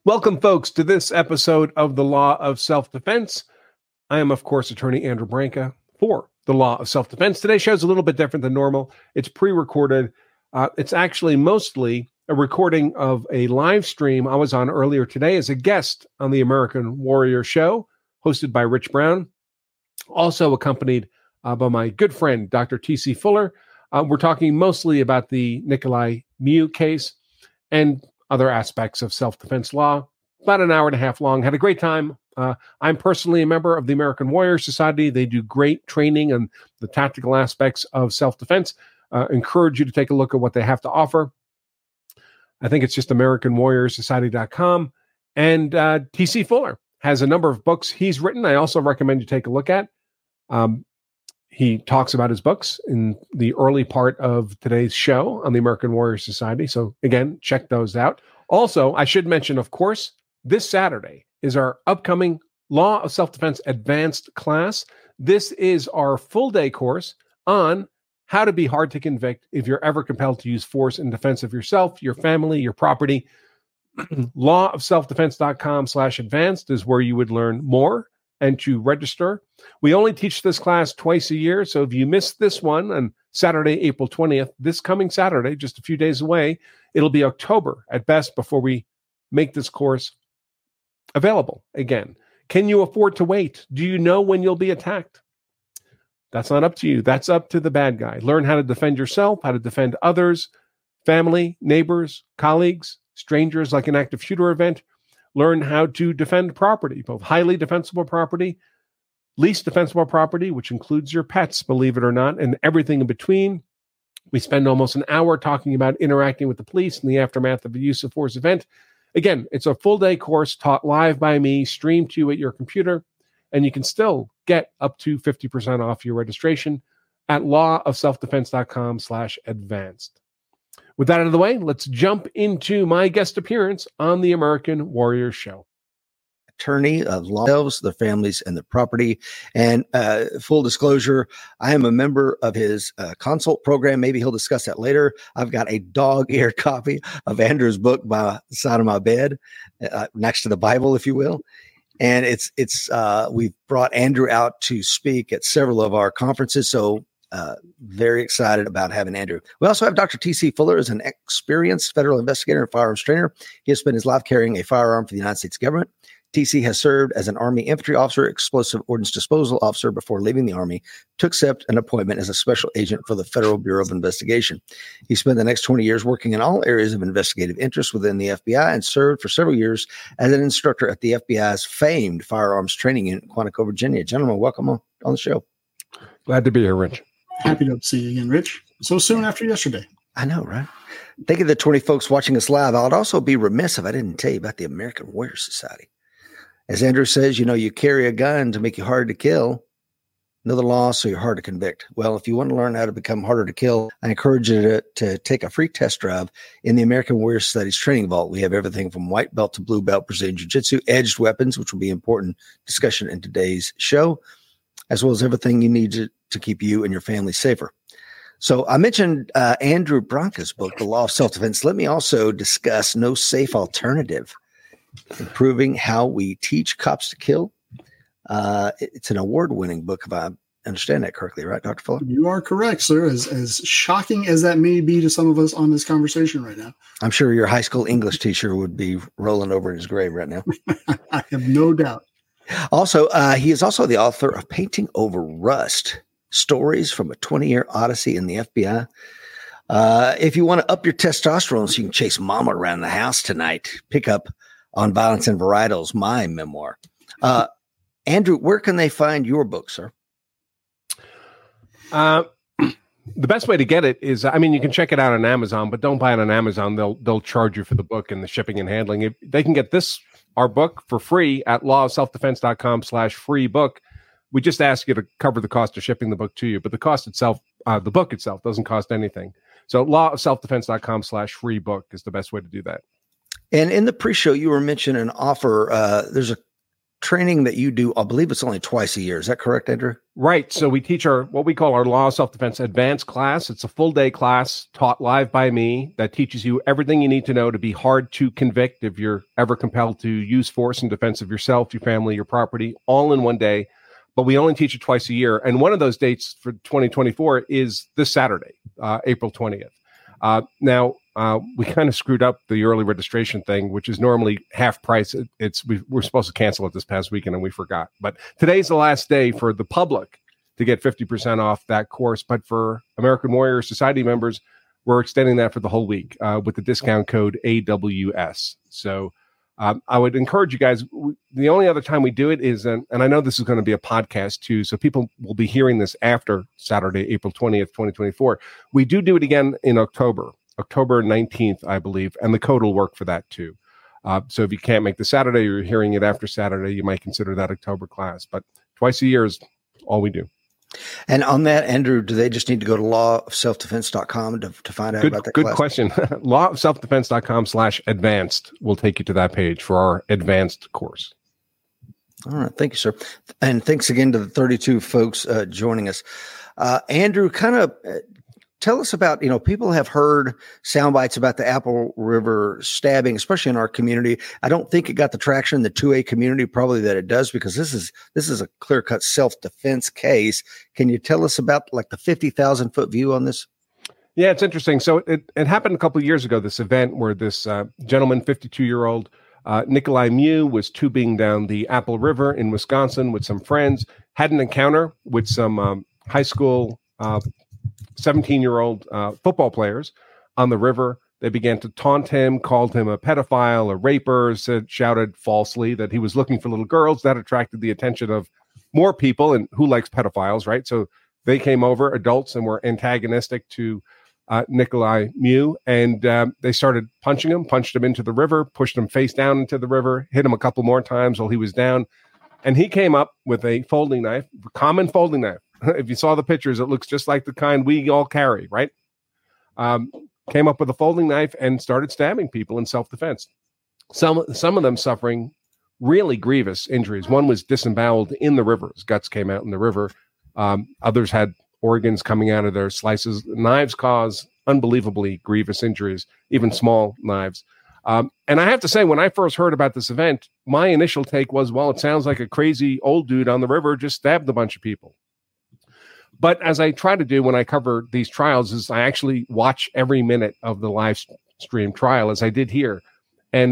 Welcome, folks, to this episode of The Law of Self-Defense. I am, of course, attorney Andrew Branca for The Law of Self-Defense. Today's show is a little bit different than normal. It's pre-recorded. It's actually mostly a recording of a live stream I was on earlier today as a guest on the American Warrior Show, hosted by Rich Brown, also accompanied by my good friend, Dr. T.C. Fuller. We're talking mostly about the Nikolai Miu case and other aspects of self-defense law. About an hour and a half long. Had a great time. I'm personally a member of the American Warrior Society. They do great training on the tactical aspects of self-defense. Encourage you to take a look at what they have to offer. I think it's just AmericanWarriorSociety.com. And T.C. Fuller has a number of books he's written. I also recommend you take a look at. He talks about his books in the early part of today's show on the American Warrior Society. So again, check those out. Also, I should mention, of course, this Saturday is our upcoming Law of Self-Defense Advanced class. This is our full day course on how to be hard to convict if you're ever compelled to use force in defense of yourself, your family, your property. Lawofselfdefense.com/advanced is where you would learn more and to register. We only teach this class twice a year, so if you missed this one on Saturday, April 20th, this coming Saturday, just a few days away, it'll be October at best before we make this course available again. Can you afford to wait? Do you know when you'll be attacked? That's not up to you. That's up to the bad guy. Learn how to defend yourself, how to defend others, family, neighbors, colleagues, strangers, like an active shooter event. Learn how to defend property, both highly defensible property, least defensible property, which includes your pets, believe it or not, and everything in between. We spend almost an hour talking about interacting with the police in the aftermath of a use of force event. Again, it's a full day course taught live by me, streamed to you at your computer, and you can still get up to 50% off your registration at lawofselfdefense.com/advanced. With that out of the way, let's jump into my guest appearance on the American Warrior Show. Attorney of themselves, their families, and their property. And full disclosure, I am a member of his consult program. Maybe he'll discuss that later. I've got a dog-eared copy of Andrew's book by the side of my bed, next to the Bible, if you will. And we've brought Andrew out to speak at several of our conferences. So very excited about having Andrew. We also have Dr. T.C. Fuller as an experienced federal investigator and firearms trainer. He has spent his life carrying a firearm for the United States government. TC has served as an Army infantry officer, explosive ordnance disposal officer before leaving the Army to accept an appointment as a special agent for the Federal Bureau of Investigation. He spent the next 20 years working in all areas of investigative interest within the FBI and served for several years as an instructor at the FBI's famed firearms training unit in Quantico, Virginia. Gentlemen, welcome on the show. Glad to be here, Rich. Happy to see you again, Rich. So soon after yesterday. I know, right? Think of the 20 folks watching us live. I'd also be remiss if I didn't tell you about the American Warrior Society. As Andrew says, you carry a gun to make you hard to kill. Know the law, so you're hard to convict. Well, if you want to learn how to become harder to kill, I encourage you to take a free test drive in the American Warrior Society's training vault. We have everything from white belt to blue belt, Brazilian Jiu-Jitsu, edged weapons, which will be important discussion in today's show, as well as everything you need to keep you and your family safer. So I mentioned Andrew Branca's book, The Law of Self-Defense. Let me also discuss No Safe Alternative, Improving How We Teach Cops to Kill. It's an award-winning book, if I understand that correctly, right, Dr. Fuller? You are correct, sir. As shocking as that may be to some of us on this conversation right now. I'm sure your high school English teacher would be rolling over in his grave right now. I have no doubt. Also, he is also the author of Painting Over Rust, Stories from a 20-Year Odyssey in the FBI. If you want to up your testosterone so you can chase mama around the house tonight, pick up On Violence and Varietals, my memoir. Andrew, where can they find your book, sir? The best way to get it is, you can check it out on Amazon, but don't buy it on Amazon. They'll charge you for the book and the shipping and handling. They can get our book for free at lawofselfdefense.com/free book. We just ask you to cover the cost of shipping the book to you, but the cost itself, the book itself doesn't cost anything. So lawofselfdefense.com/free book is the best way to do that. And in the pre-show, you were mentioning an offer. There's a training that you do. I believe it's only twice a year. Is that correct, Andrew? Right. So we teach what we call our Law of Self-Defense Advanced class. It's a full day class taught live by me that teaches you everything you need to know to be hard to convict if you're ever compelled to use force in defense of yourself, your family, your property, all in one day. But we only teach it twice a year. And one of those dates for 2024 is this Saturday, April 20th. Now, we kind of screwed up the early registration thing, which is normally half price. We're supposed to cancel it this past weekend and we forgot. But today's the last day for the public to get 50% off that course. But for American Warrior Society members, we're extending that for the whole week with the discount code AWS. So I would encourage you guys. The only other time we do it is, and I know this is going to be a podcast too, so people will be hearing this after Saturday, April 20th, 2024. We do it again in October 19th, I believe, and the code will work for that too. So if you can't make the Saturday, or you're hearing it after Saturday, you might consider that October class. But twice a year is all we do. And on that, Andrew, do they just need to go to lawofselfdefense.com to find out about that class? Good question. lawofselfdefense.com/advanced will take you to that page for our advanced course. All right. Thank you, sir. And thanks again to the 32 folks joining us. Andrew, kind of tell us about, people have heard sound bites about the Apple River stabbing, especially in our community. I don't think it got the traction in the 2A community, probably that it does, because this is a clear-cut self-defense case. Can you tell us about like the 50,000 foot view on this? Yeah, it's interesting. So it happened a couple of years ago, this event where this gentleman, 52-year-old Nikolai Mew, was tubing down the Apple River in Wisconsin with some friends, had an encounter with some high school 17-year-old football players on the river. They began to taunt him, called him a pedophile, a raper, shouted falsely that he was looking for little girls. That attracted the attention of more people, and who likes pedophiles, right? So they came over, adults, and were antagonistic to Nikolai Mew, and they started punching him, punched him into the river, pushed him face down into the river, hit him a couple more times while he was down. And he came up with a folding knife, a common folding knife. If you saw the pictures, it looks just like the kind we all carry, right? Came up with a folding knife and started stabbing people in self-defense. Some of them suffering really grievous injuries. One was disemboweled in the river. His guts came out in the river. Others had organs coming out of their slices. Knives cause unbelievably grievous injuries, even small knives. And I have to say, when I first heard about this event, my initial take was, well, it sounds like a crazy old dude on the river just stabbed a bunch of people. But as I try to do when I cover these trials, is I actually watch every minute of the live stream trial, as I did here. And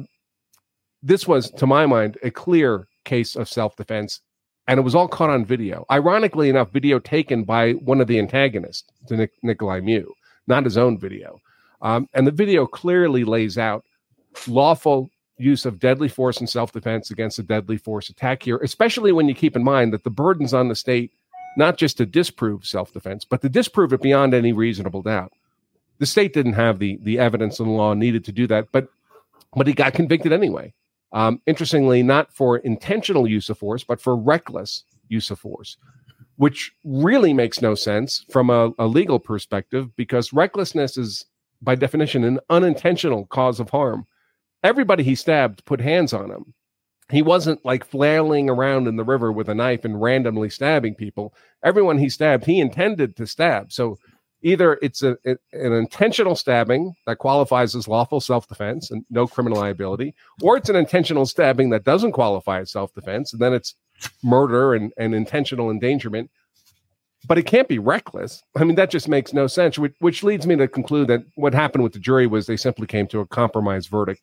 this was, to my mind, a clear case of self-defense. And it was all caught on video. Ironically enough, video taken by one of the antagonists to Nikolai Mew, not his own video. And the video clearly lays out lawful use of deadly force in self-defense against a deadly force attack here, especially when you keep in mind that the burden's on the state not just to disprove self-defense, but to disprove it beyond any reasonable doubt. The state didn't have the evidence and law needed to do that, but he got convicted anyway. Interestingly, not for intentional use of force, but for reckless use of force, which really makes no sense from a legal perspective, because recklessness is, by definition, an unintentional cause of harm. Everybody he stabbed put hands on him. He wasn't like flailing around in the river with a knife and randomly stabbing people. Everyone he stabbed, he intended to stab. So either it's an intentional stabbing that qualifies as lawful self-defense and no criminal liability, or it's an intentional stabbing that doesn't qualify as self-defense, and then it's murder and intentional endangerment. But it can't be reckless. I mean, that just makes no sense, which leads me to conclude that what happened with the jury was they simply came to a compromise verdict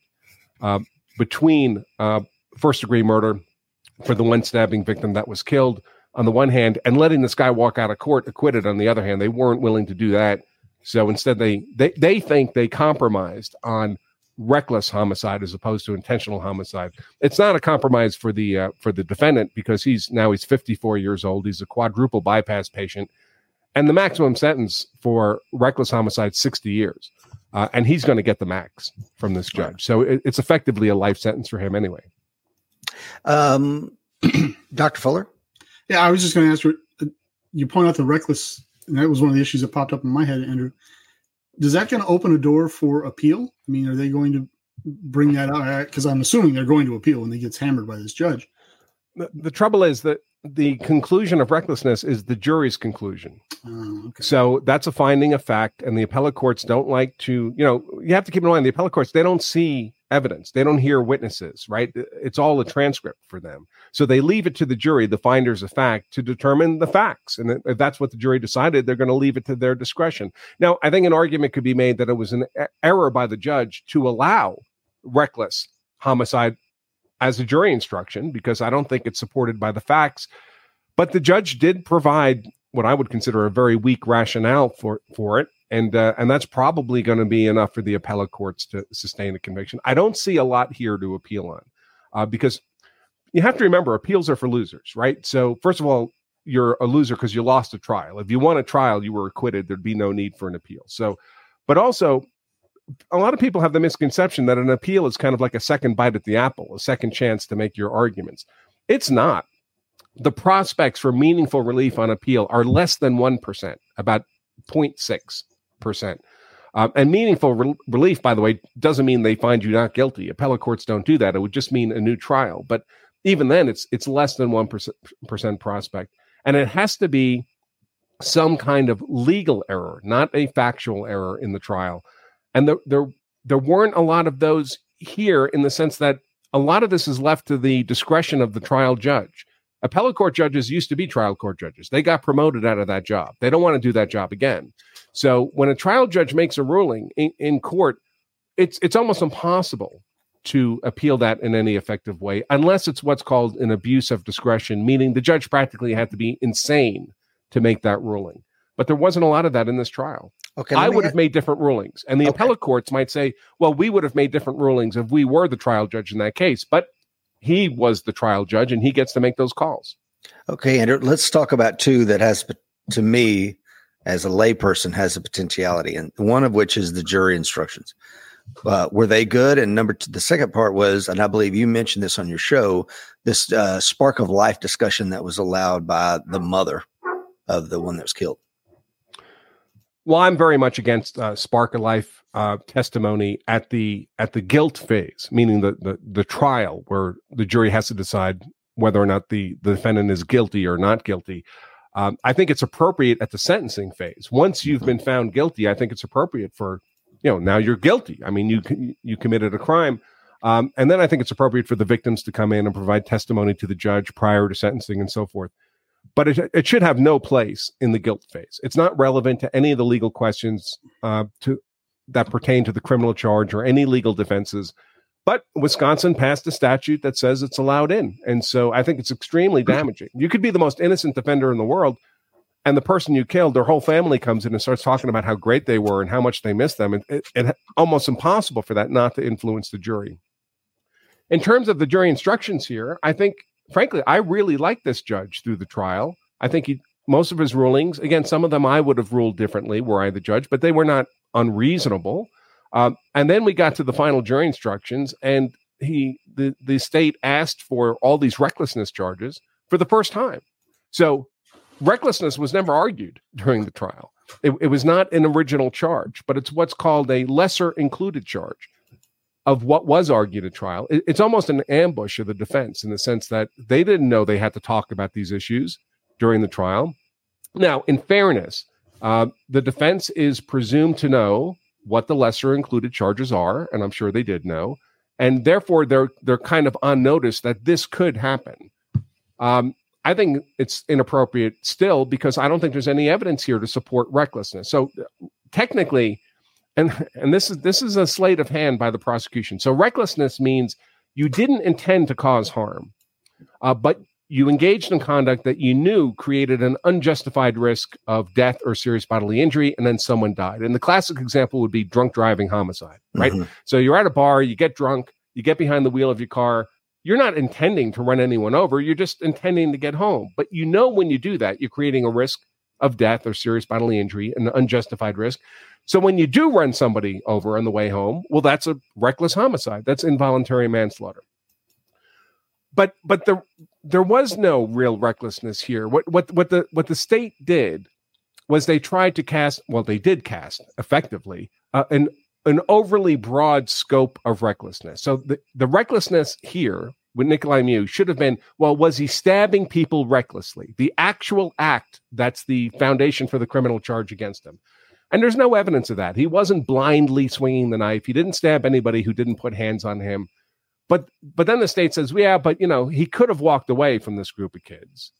between first-degree murder for the one stabbing victim that was killed on the one hand, and letting this guy walk out of court acquitted on the other hand. They weren't willing to do that. So instead, they think they compromised on reckless homicide as opposed to intentional homicide. It's not a compromise for the defendant, because he's 54 years old. He's a quadruple bypass patient, and the maximum sentence for reckless homicide 60 years. And he's going to get the max from this judge. So it's effectively a life sentence for him anyway. Dr. Fuller? Yeah, I was just going to ask you point out the reckless, and that was one of the issues that popped up in my head, Andrew. Does that kind of open a door for appeal? I mean, are they going to bring that out? Because I'm assuming they're going to appeal when he gets hammered by this judge. The trouble is that the conclusion of recklessness is the jury's conclusion. Okay. So that's a finding of fact, and the appellate courts don't like to, you have to keep in mind, the appellate courts, they don't see evidence. They don't hear witnesses, right? It's all a transcript for them. So they leave it to the jury, the finders of fact, to determine the facts. And if that's what the jury decided, they're going to leave it to their discretion. Now, I think an argument could be made that it was an error by the judge to allow reckless homicide as a jury instruction, because I don't think it's supported by the facts. But the judge did provide what I would consider a very weak rationale for it. And that's probably going to be enough for the appellate courts to sustain a conviction. I don't see a lot here to appeal on, because you have to remember, appeals are for losers, right? So first of all, you're a loser because you lost a trial. If you won a trial, you were acquitted. There'd be no need for an appeal. So, but also, a lot of people have the misconception that an appeal is kind of like a second bite at the apple, a second chance to make your arguments. It's not. The prospects for meaningful relief on appeal are less than 1%, about 0.6%. And meaningful relief, by the way, doesn't mean they find you not guilty. Appellate courts don't do that. It would just mean a new trial. But even then, it's less than 1% prospect. And it has to be some kind of legal error, not a factual error in the trial. And there weren't a lot of those here, in the sense that a lot of this is left to the discretion of the trial judge. Appellate court judges used to be trial court judges. They got promoted out of that job. They don't want to do that job again. So when a trial judge makes a ruling in court, it's almost impossible to appeal that in any effective way, unless it's what's called an abuse of discretion, meaning the judge practically had to be insane to make that ruling. But there wasn't a lot of that in this trial. Okay, I would have made different rulings. And the appellate courts might say, well, we would have made different rulings if we were the trial judge in that case. But he was the trial judge, and he gets to make those calls. Okay, Andrew, let's talk about two that has, to me, as a layperson, has a potentiality, and one of which is the jury instructions. Were they good? And number two, the second part was, and I believe you mentioned this on your show, this spark of life discussion that was allowed by the mother of the one that was killed. Well, I'm very much against spark of life testimony at the guilt phase, meaning the trial where the jury has to decide whether or not the defendant is guilty or not guilty. I think it's appropriate at the sentencing phase. Once you've been found guilty, I think it's appropriate for, now you're guilty. I mean, you committed a crime. And then I think it's appropriate for the victims to come in and provide testimony to the judge prior to sentencing and so forth. But it should have no place in the guilt phase. It's not relevant to any of the legal questions that pertain to the criminal charge or any legal defenses. But Wisconsin passed a statute that says it's allowed in. And so I think it's extremely damaging. You could be the most innocent defender in the world, and the person you killed, their whole family comes in and starts talking about how great they were and how much they miss them. And it's almost impossible for that not to influence the jury. In terms of the jury instructions here, I think, frankly, I really like this judge through the trial. I think most of his rulings, again, some of them I would have ruled differently were I the judge, but they were not unreasonable. And then we got to the final jury instructions, and the state asked for all these recklessness charges for the first time. So recklessness was never argued during the trial. It was not an original charge, but it's what's called a lesser included charge of what was argued at trial. It's almost an ambush of the defense in the sense that they didn't know they had to talk about these issues during the trial. Now, in fairness, the defense is presumed to know what the lesser included charges are, and I'm sure they did know, and therefore they're kind of on notice that this could happen. I think it's inappropriate still because I don't think there's any evidence here to support recklessness. So technically, and this is a sleight of hand by the prosecution. So recklessness means you didn't intend to cause harm, but you engaged in conduct that you knew created an unjustified risk of death or serious bodily injury, and then someone died. And the classic example would be drunk driving homicide, right? Mm-hmm. So you're at a bar, you get drunk, you get behind the wheel of your car. You're not intending to run anyone over. You're just intending to get home. But you know when you do that, you're creating a risk of death or serious bodily injury, an unjustified risk. So when you do run somebody over on the way home, well, that's a reckless homicide. That's involuntary manslaughter. But there was no real recklessness here. What the state did was they tried to cast effectively an overly broad scope of recklessness. So the recklessness here with Nikolai Mew should have been, well, was he stabbing people recklessly? The actual act, that's the foundation for the criminal charge against him. And there's no evidence of that. He wasn't blindly swinging the knife. He didn't stab anybody who didn't put hands on him. But then the state says, yeah, but, he could have walked away from this group of kids.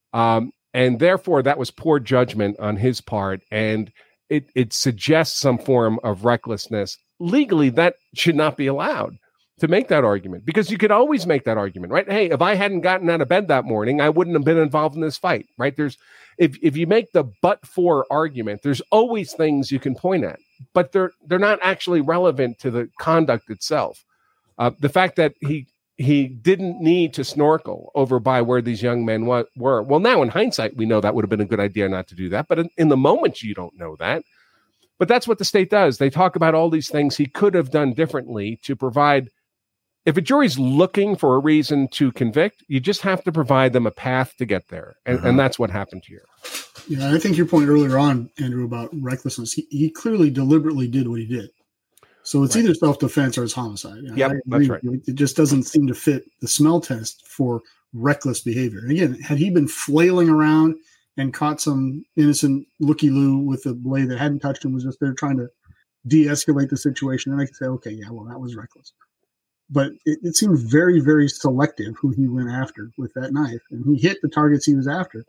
And therefore, that was poor judgment on his part. And it suggests some form of recklessness. Legally, that should not be allowed to make that argument, because you could always make that argument, right? Hey, if I hadn't gotten out of bed that morning, I wouldn't have been involved in this fight, right? If you make the but-for argument, there's always things you can point at, but they're not actually relevant to the conduct itself. The fact that he didn't need to snorkel over by where these young men were. Well, now in hindsight, we know that would have been a good idea not to do that, but in the moment, you don't know that. But that's what the state does. They talk about all these things he could have done differently to provide. If a jury's looking for a reason to convict, you just have to provide them a path to get there. And that's what happened here. Yeah, I think your point earlier on, Andrew, about recklessness, he clearly deliberately did what he did. So it's either self-defense or it's homicide. Yep, that's right. It just doesn't seem to fit the smell test for reckless behavior. And again, had he been flailing around and caught some innocent looky-loo with a blade that hadn't touched him, was just there trying to de-escalate the situation, then I could say, okay, yeah, well, that was reckless. But it seemed very, very selective who he went after with that knife. And he hit the targets he was after.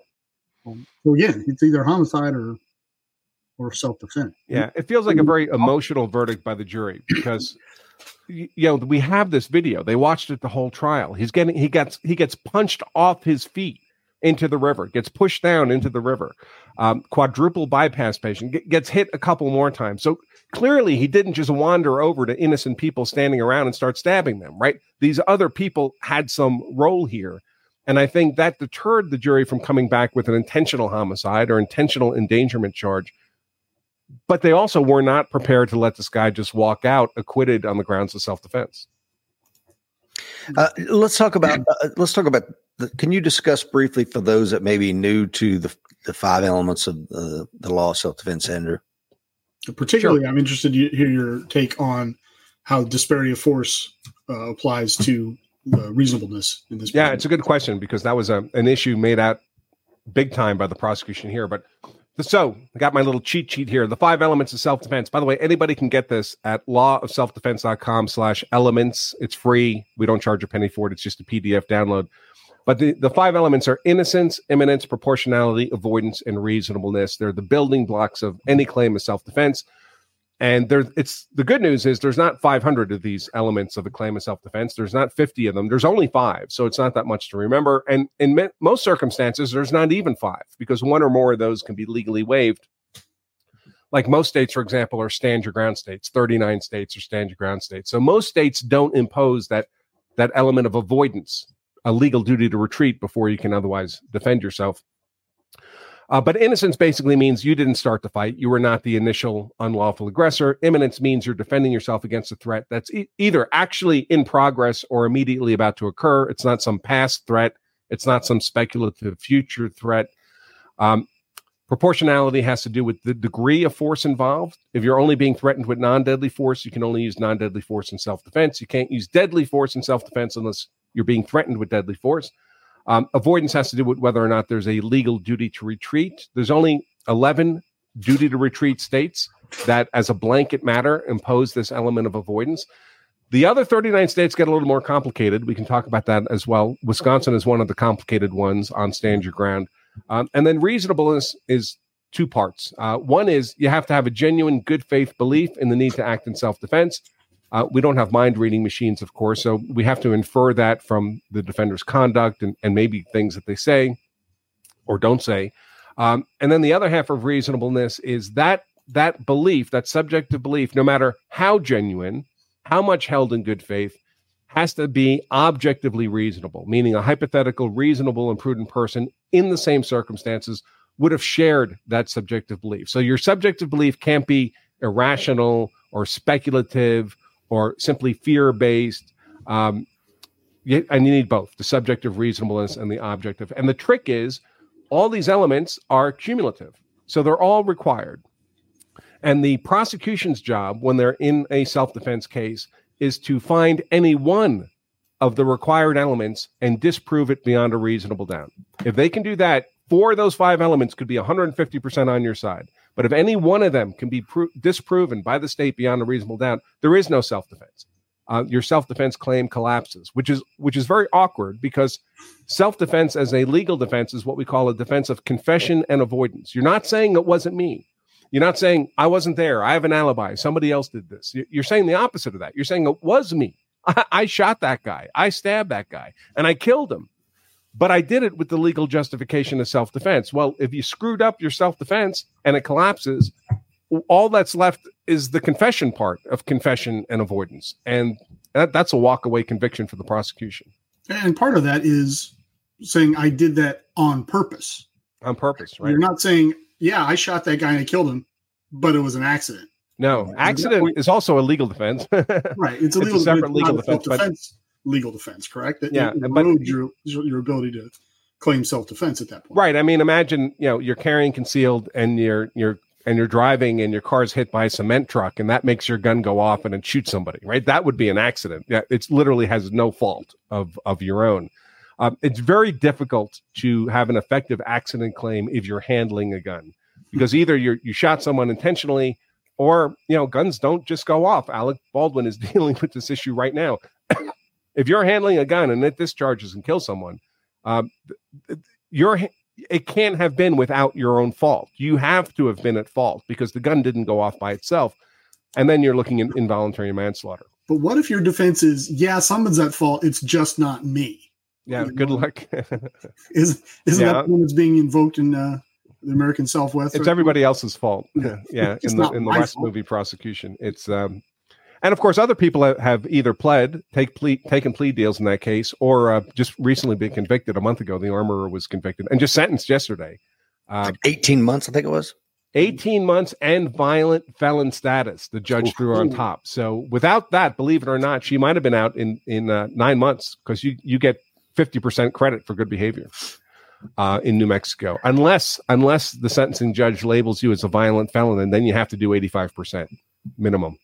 So again, it's either homicide or self-defense. Yeah, it feels like a very emotional verdict by the jury because, we have this video. They watched it the whole trial. He gets punched off his feet into the river, gets pushed down into the river. Quadruple bypass patient gets hit a couple more times. So clearly he didn't just wander over to innocent people standing around and start stabbing them, right? These other people had some role here. And I think that deterred the jury from coming back with an intentional homicide or intentional endangerment charge. But they also were not prepared to let this guy just walk out acquitted on the grounds of self-defense. Let's talk about. Can you discuss briefly for those that may be new to the 5 elements of the law of self-defense, Andrew? Particularly, sure. I'm interested to hear your take on how disparity of force applies to reasonableness in this. Yeah, it's a good question because that was an issue made out big time by the prosecution here. But so I got my little cheat sheet here. The 5 elements of self-defense. By the way, anybody can get this at lawofselfdefense.com/elements. It's free. We don't charge a penny for it. It's just a PDF download. But the 5 elements are innocence, imminence, proportionality, avoidance, and reasonableness. They're the building blocks of any claim of self-defense. And the good news is there's not 500 of these elements of a claim of self-defense. There's not 50 of them. There's only 5. So it's not that much to remember. And in most circumstances, there's not even 5 because one or more of those can be legally waived. Like most states, for example, are stand your ground states. 39 states are stand your ground states. So most states don't impose that element of avoidance, a legal duty to retreat before you can otherwise defend yourself. But innocence basically means you didn't start the fight. You were not the initial unlawful aggressor. Imminence means you're defending yourself against a threat that's either actually in progress or immediately about to occur. It's not some past threat. It's not some speculative future threat. Proportionality has to do with the degree of force involved. If you're only being threatened with non-deadly force, you can only use non-deadly force in self-defense. You can't use deadly force in self-defense unless you're being threatened with deadly force. Avoidance has to do with whether or not there's a legal duty to retreat. There's only 11 duty to retreat states that, as a blanket matter, impose this element of avoidance. The other 39 states get a little more complicated. We can talk about that as well. Wisconsin is one of the complicated ones on stand your ground. And then reasonableness is 2 parts. One is you have to have a genuine good faith belief in the need to act in self-defense. We don't have mind reading machines, of course, so we have to infer that from the defender's conduct and maybe things that they say or don't say. And then the other half of reasonableness is that belief, that subjective belief, no matter how genuine, how much held in good faith, has to be objectively reasonable, meaning a hypothetical, reasonable, and prudent person in the same circumstances would have shared that subjective belief. So your subjective belief can't be irrational or speculative or simply fear-based. And you need both, the subjective reasonableness and the objective. And the trick is all these elements are cumulative. So they're all required. And the prosecution's job when they're in a self-defense case is to find any one of the required elements and disprove it beyond a reasonable doubt. If they can do that, 4 of those 5 elements could be 150% on your side. But if any one of them can be disproven by the state beyond a reasonable doubt, there is no self-defense. Your self-defense claim collapses, which is very awkward, because self-defense as a legal defense is what we call a defense of confession and avoidance. You're not saying it wasn't me. You're not saying I wasn't there. I have an alibi. Somebody else did this. You're saying the opposite of that. You're saying it was me. I shot that guy. I stabbed that guy, and I killed him. But I did it with the legal justification of self-defense. Well, if you screwed up your self-defense and it collapses, all that's left is the confession part of confession and avoidance. And that's a walk-away conviction for the prosecution. And part of that is saying I did that on purpose. On purpose, right? You're not saying, yeah, I shot that guy and I killed him, but it was an accident. No, accident is also a legal defense. Right. It's a separate legal defense. Legal defense, correct? That yeah, erodes your ability to claim self-defense at that point. Right. I mean, imagine, you're carrying concealed and you're driving and your car's hit by a cement truck, and that makes your gun go off and it shoots somebody, right? That would be an accident. Yeah, it literally has no fault of your own. It's very difficult to have an effective accident claim if you're handling a gun, because either you shot someone intentionally, or guns don't just go off. Alec Baldwin is dealing with this issue right now. If you're handling a gun and it discharges and kills someone, it can't have been without your own fault. You have to have been at fault because the gun didn't go off by itself. And then you're looking at involuntary manslaughter. But what if your defense is, yeah, someone's at fault, it's just not me? Yeah, good luck. Isn't that the one that's being invoked in the American Southwest? It's everybody else's fault. Yeah, in the West fault. movie prosecution. It's and of course, other people have either taken plea deals in that case, or just recently been convicted. A month ago, the armorer was convicted and just sentenced yesterday. 18 months, I think it was. 18 months and violent felon status. The judge threw on top. So without that, believe it or not, she might have been out in 9 months, because you get 50% credit for good behavior in New Mexico, unless the sentencing judge labels you as a violent felon, and then you have to do 85% minimum.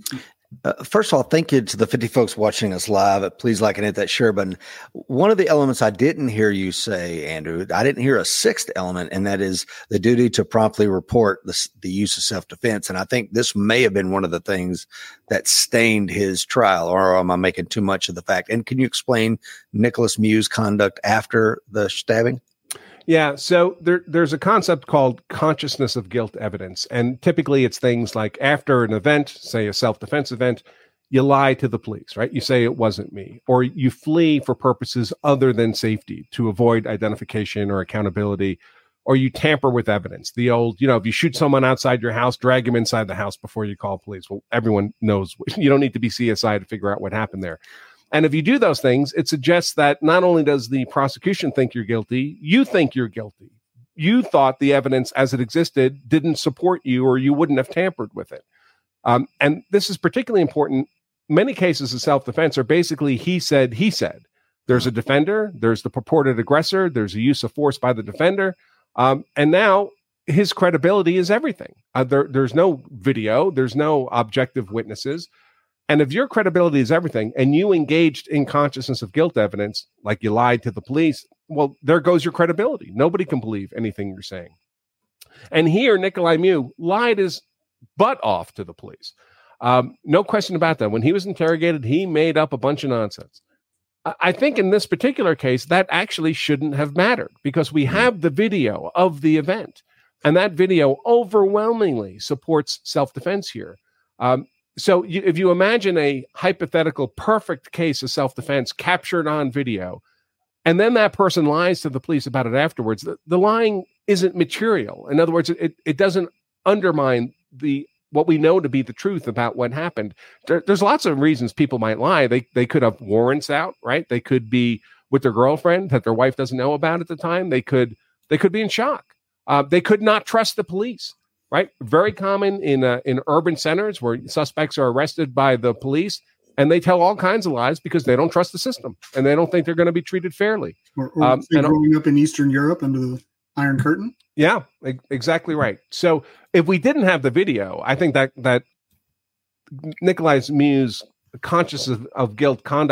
First of all, thank you to the 50 folks watching us live. Please like and hit that share button. One of the elements I didn't hear you say, Andrew, I didn't hear a 6th element, and that is the duty to promptly report the use of self-defense. And I think this may have been one of the things that stained his trial, or am I making too much of the fact? And can you explain Nicholas Mew's conduct after the stabbing? Yeah, so there's a concept called consciousness of guilt evidence. And typically it's things like after an event, say a self-defense event, you lie to the police, right? You say it wasn't me, or you flee for purposes other than safety to avoid identification or accountability, or you tamper with evidence. The old, if you shoot someone outside your house, drag him inside the house before you call police. Well, everyone knows you don't need to be CSI to figure out what happened there. And if you do those things, it suggests that not only does the prosecution think you're guilty, you think you're guilty. You thought the evidence as it existed didn't support you, or you wouldn't have tampered with it. And this is particularly important. Many cases of self-defense are basically he said, he said. There's a defender, there's the purported aggressor, there's a use of force by the defender. And now his credibility is everything. There's no video, there's no objective witnesses. And if your credibility is everything, and you engaged in consciousness of guilt evidence, like you lied to the police, well, there goes your credibility. Nobody can believe anything you're saying. And here, Nikolai Mew lied his butt off to the police. No question about that. When he was interrogated, he made up a bunch of nonsense. I think in this particular case, that actually shouldn't have mattered, because we have the video of the event, and that video overwhelmingly supports self-defense here. So if you imagine a hypothetical perfect case of self-defense captured on video, and then that person lies to the police about it afterwards, the lying isn't material. In other words, it doesn't undermine what we know to be the truth about what happened. There's lots of reasons people might lie. They could have warrants out, right? They could be with their girlfriend that their wife doesn't know about at the time. They could be in shock. They could not trust the police. Right, very common in urban centers where suspects are arrested by the police, and they tell all kinds of lies because they don't trust the system and they don't think they're going to be treated fairly. Or growing up in Eastern Europe under the Iron Curtain. Yeah, exactly right. So if we didn't have the video, I think that Nikolai Mew's consciousness of guilt conduct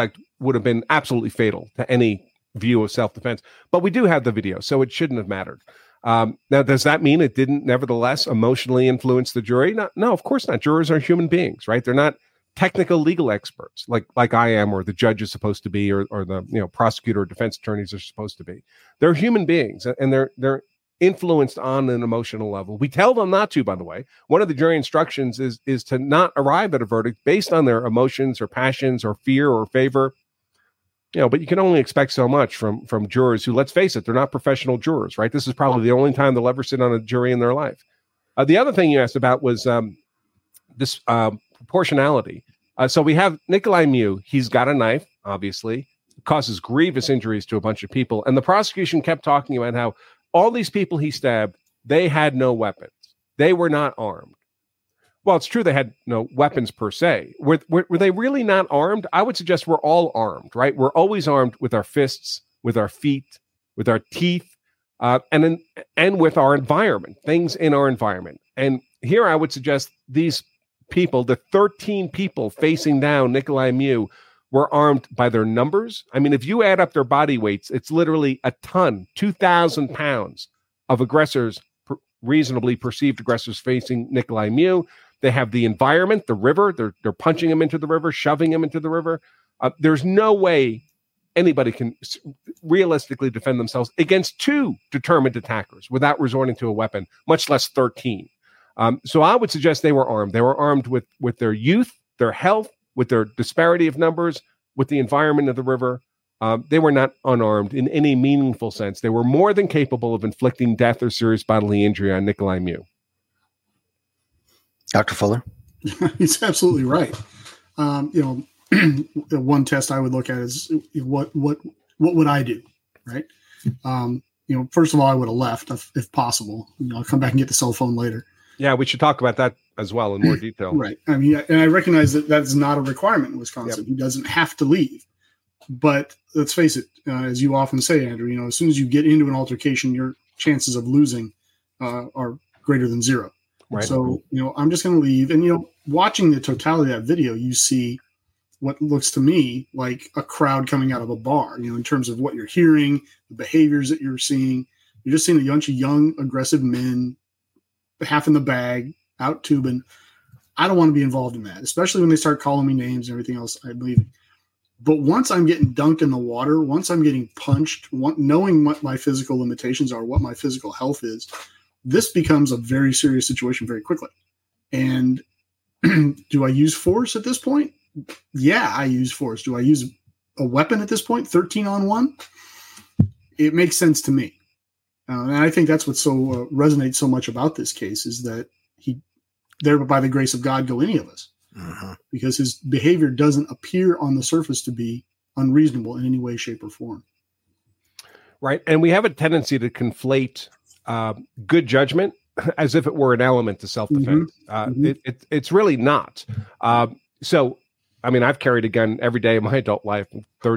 would have been absolutely fatal to any view of self-defense. But we do have the video, so it shouldn't have mattered. Now, does that mean it didn't nevertheless emotionally influence the jury? No, of course not. Jurors are human beings, right? They're not technical legal experts like I am, or the judge is supposed to be, or the prosecutor or defense attorneys are supposed to be. They're human beings, and they're influenced on an emotional level. We tell them not to, by the way. One of the jury instructions is to not arrive at a verdict based on their emotions or passions or fear or favor. But you can only expect so much from jurors who, let's face it, they're not professional jurors, right? This is probably the only time they'll ever sit on a jury in their life. The other thing you asked about was this proportionality. So we have Nikolai Mew. He's got a knife, obviously, causes grievous injuries to a bunch of people. And the prosecution kept talking about how all these people he stabbed, they had no weapons. They were not armed. Well, it's true they had no weapons per se. Were they really not armed? I would suggest we're all armed, right? We're always armed with our fists, with our feet, with our teeth, and with our environment, things in our environment. And here I would suggest these people, the 13 people facing down Nikolai Mew, were armed by their numbers. I mean, if you add up their body weights, it's literally a ton, 2,000 pounds of aggressors, reasonably perceived aggressors facing Nikolai Mew. They have the environment, the river. They're punching him into the river, shoving him into the river. There's no way anybody can realistically defend themselves against two determined attackers without resorting to a weapon, much less 13. So I would suggest they were armed. They were armed with their youth, their health, with their disparity of numbers, with the environment of the river. They were not unarmed in any meaningful sense. They were more than capable of inflicting death or serious bodily injury on Nikolai Mew. Dr. Fuller? He's absolutely right. One test I would look at is what would I do, right? First of all, I would have left if possible. I'll come back and get the cell phone later. Yeah, we should talk about that as well in more detail. Right. I mean, and I recognize that that's not a requirement in Wisconsin. Yep. He doesn't have to leave. But let's face it, as you often say, Andrew, as soon as you get into an altercation, your chances of losing are greater than zero. Right. So, I'm just going to leave. And, watching the totality of that video, you see what looks to me like a crowd coming out of a bar, in terms of what you're hearing, the behaviors that you're seeing. You're just seeing a bunch of young, aggressive men, half in the bag, out tubing. I don't want to be involved in that, especially when they start calling me names and everything else. I believe it. But once I'm getting dunked in the water, once I'm getting punched, knowing what my physical limitations are, what my physical health is, this becomes a very serious situation very quickly. And do I use force at this point? Yeah, I use force. Do I use a weapon at this point? 13 on 1? It makes sense to me. And I think that's what resonates so much about this case is that there by the grace of God go any of us. Because his behavior doesn't appear on the surface to be unreasonable in any way, shape, or form. Right. And we have a tendency to conflate good judgment as if it were an element to self-defense. It's really not. So, I mean, I've carried a gun every day of my adult life.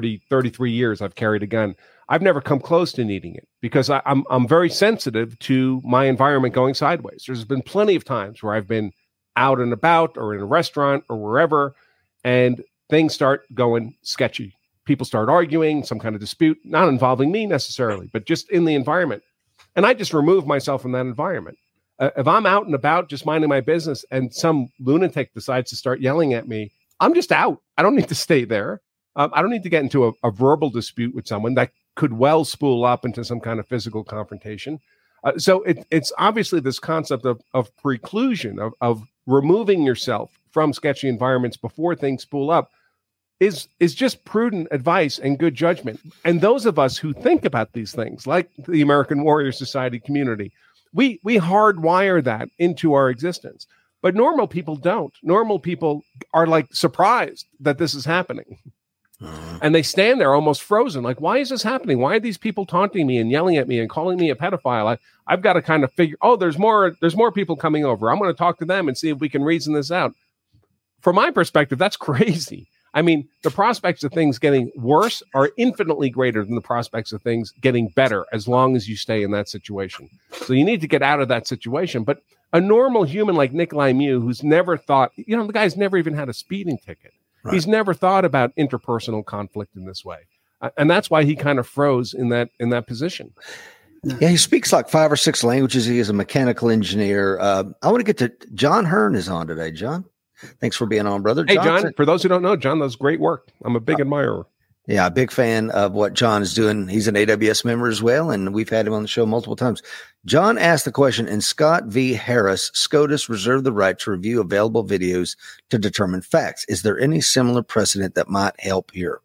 33 years I've carried a gun. I've never come close to needing it because I'm very sensitive to my environment going sideways. There's been plenty of times where I've been out and about or in a restaurant or wherever, and things start going sketchy. People start arguing, some kind of dispute, not involving me necessarily, but just in the environment. And I just remove myself from that environment. If I'm out and about just minding my business and some lunatic decides to start yelling at me, I'm just out. I don't need to stay there. I don't need to get into a verbal dispute with someone that could well spool up into some kind of physical confrontation. So it's obviously this concept of preclusion, of removing yourself from sketchy environments before things spool up is just prudent advice and good judgment. And those of us who think about these things, like the American Warrior Society community, we hardwire that into our existence. But normal people don't. Normal people are like surprised that this is happening. And they stand there almost frozen. Like, why is this happening? Why are these people taunting me and yelling at me and calling me a pedophile? I've got to kind of figure, there's more people coming over. I'm going to talk to them and see if we can reason this out. From my perspective, that's crazy. I mean, the prospects of things getting worse are infinitely greater than the prospects of things getting better as long as you stay in that situation. So you need to get out of that situation. But a normal human like Nikolai Mew, who's never thought, the guy's never even had a speeding ticket. Right. He's never thought about interpersonal conflict in this way. And that's why he kind of froze in that position. Yeah, he speaks like 5 or 6 languages. He is a mechanical engineer. I want to get to John Hearn is on today. John, thanks for being on, brother. Hey, John, for those who don't know, John does great work. I'm a big admirer. Yeah, big fan of what John is doing. He's an AWS member as well, and we've had him on the show multiple times. John asked the question, in Scott v. Harris, SCOTUS reserved the right to review available videos to determine facts. Is there any similar precedent that might help here?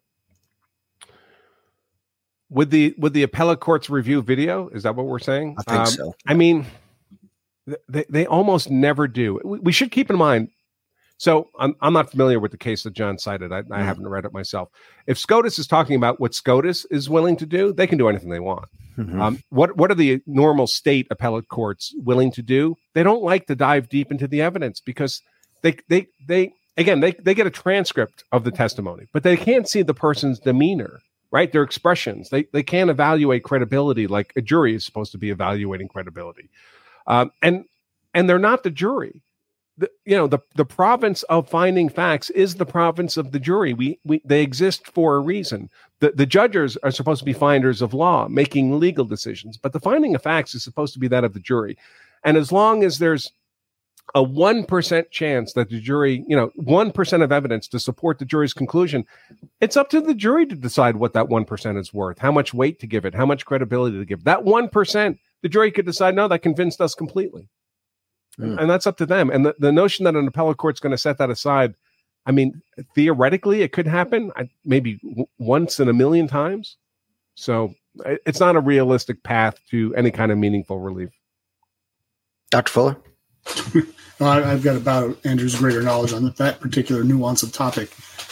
Would the appellate courts review video? Is that what we're saying? I think so. I mean, they almost never do. We should keep in mind. So I'm not familiar with the case that John cited. I haven't read it myself. If SCOTUS is talking about what SCOTUS is willing to do, they can do anything they want. Mm-hmm. What are the normal state appellate courts willing to do? They don't like to dive deep into the evidence because they get a transcript of the testimony, but they can't see the person's demeanor, right? Their expressions. They can't evaluate credibility like a jury is supposed to be evaluating credibility. And they're not the jury. The province of finding facts is the province of the jury. They exist for a reason. The judges are supposed to be finders of law, making legal decisions, but the finding of facts is supposed to be that of the jury. And as long as there's a 1% chance that the jury, 1% of evidence to support the jury's conclusion, it's up to the jury to decide what that 1% is worth, how much weight to give it, how much credibility to give. That 1%, the jury could decide, no, that convinced us completely. And that's up to them. And the notion that an appellate court's going to set that aside, I mean, theoretically, it could happen maybe once in a million times. So it's not a realistic path to any kind of meaningful relief. Dr. Fuller? I've got about Andrew's greater knowledge on that particular nuance of topic.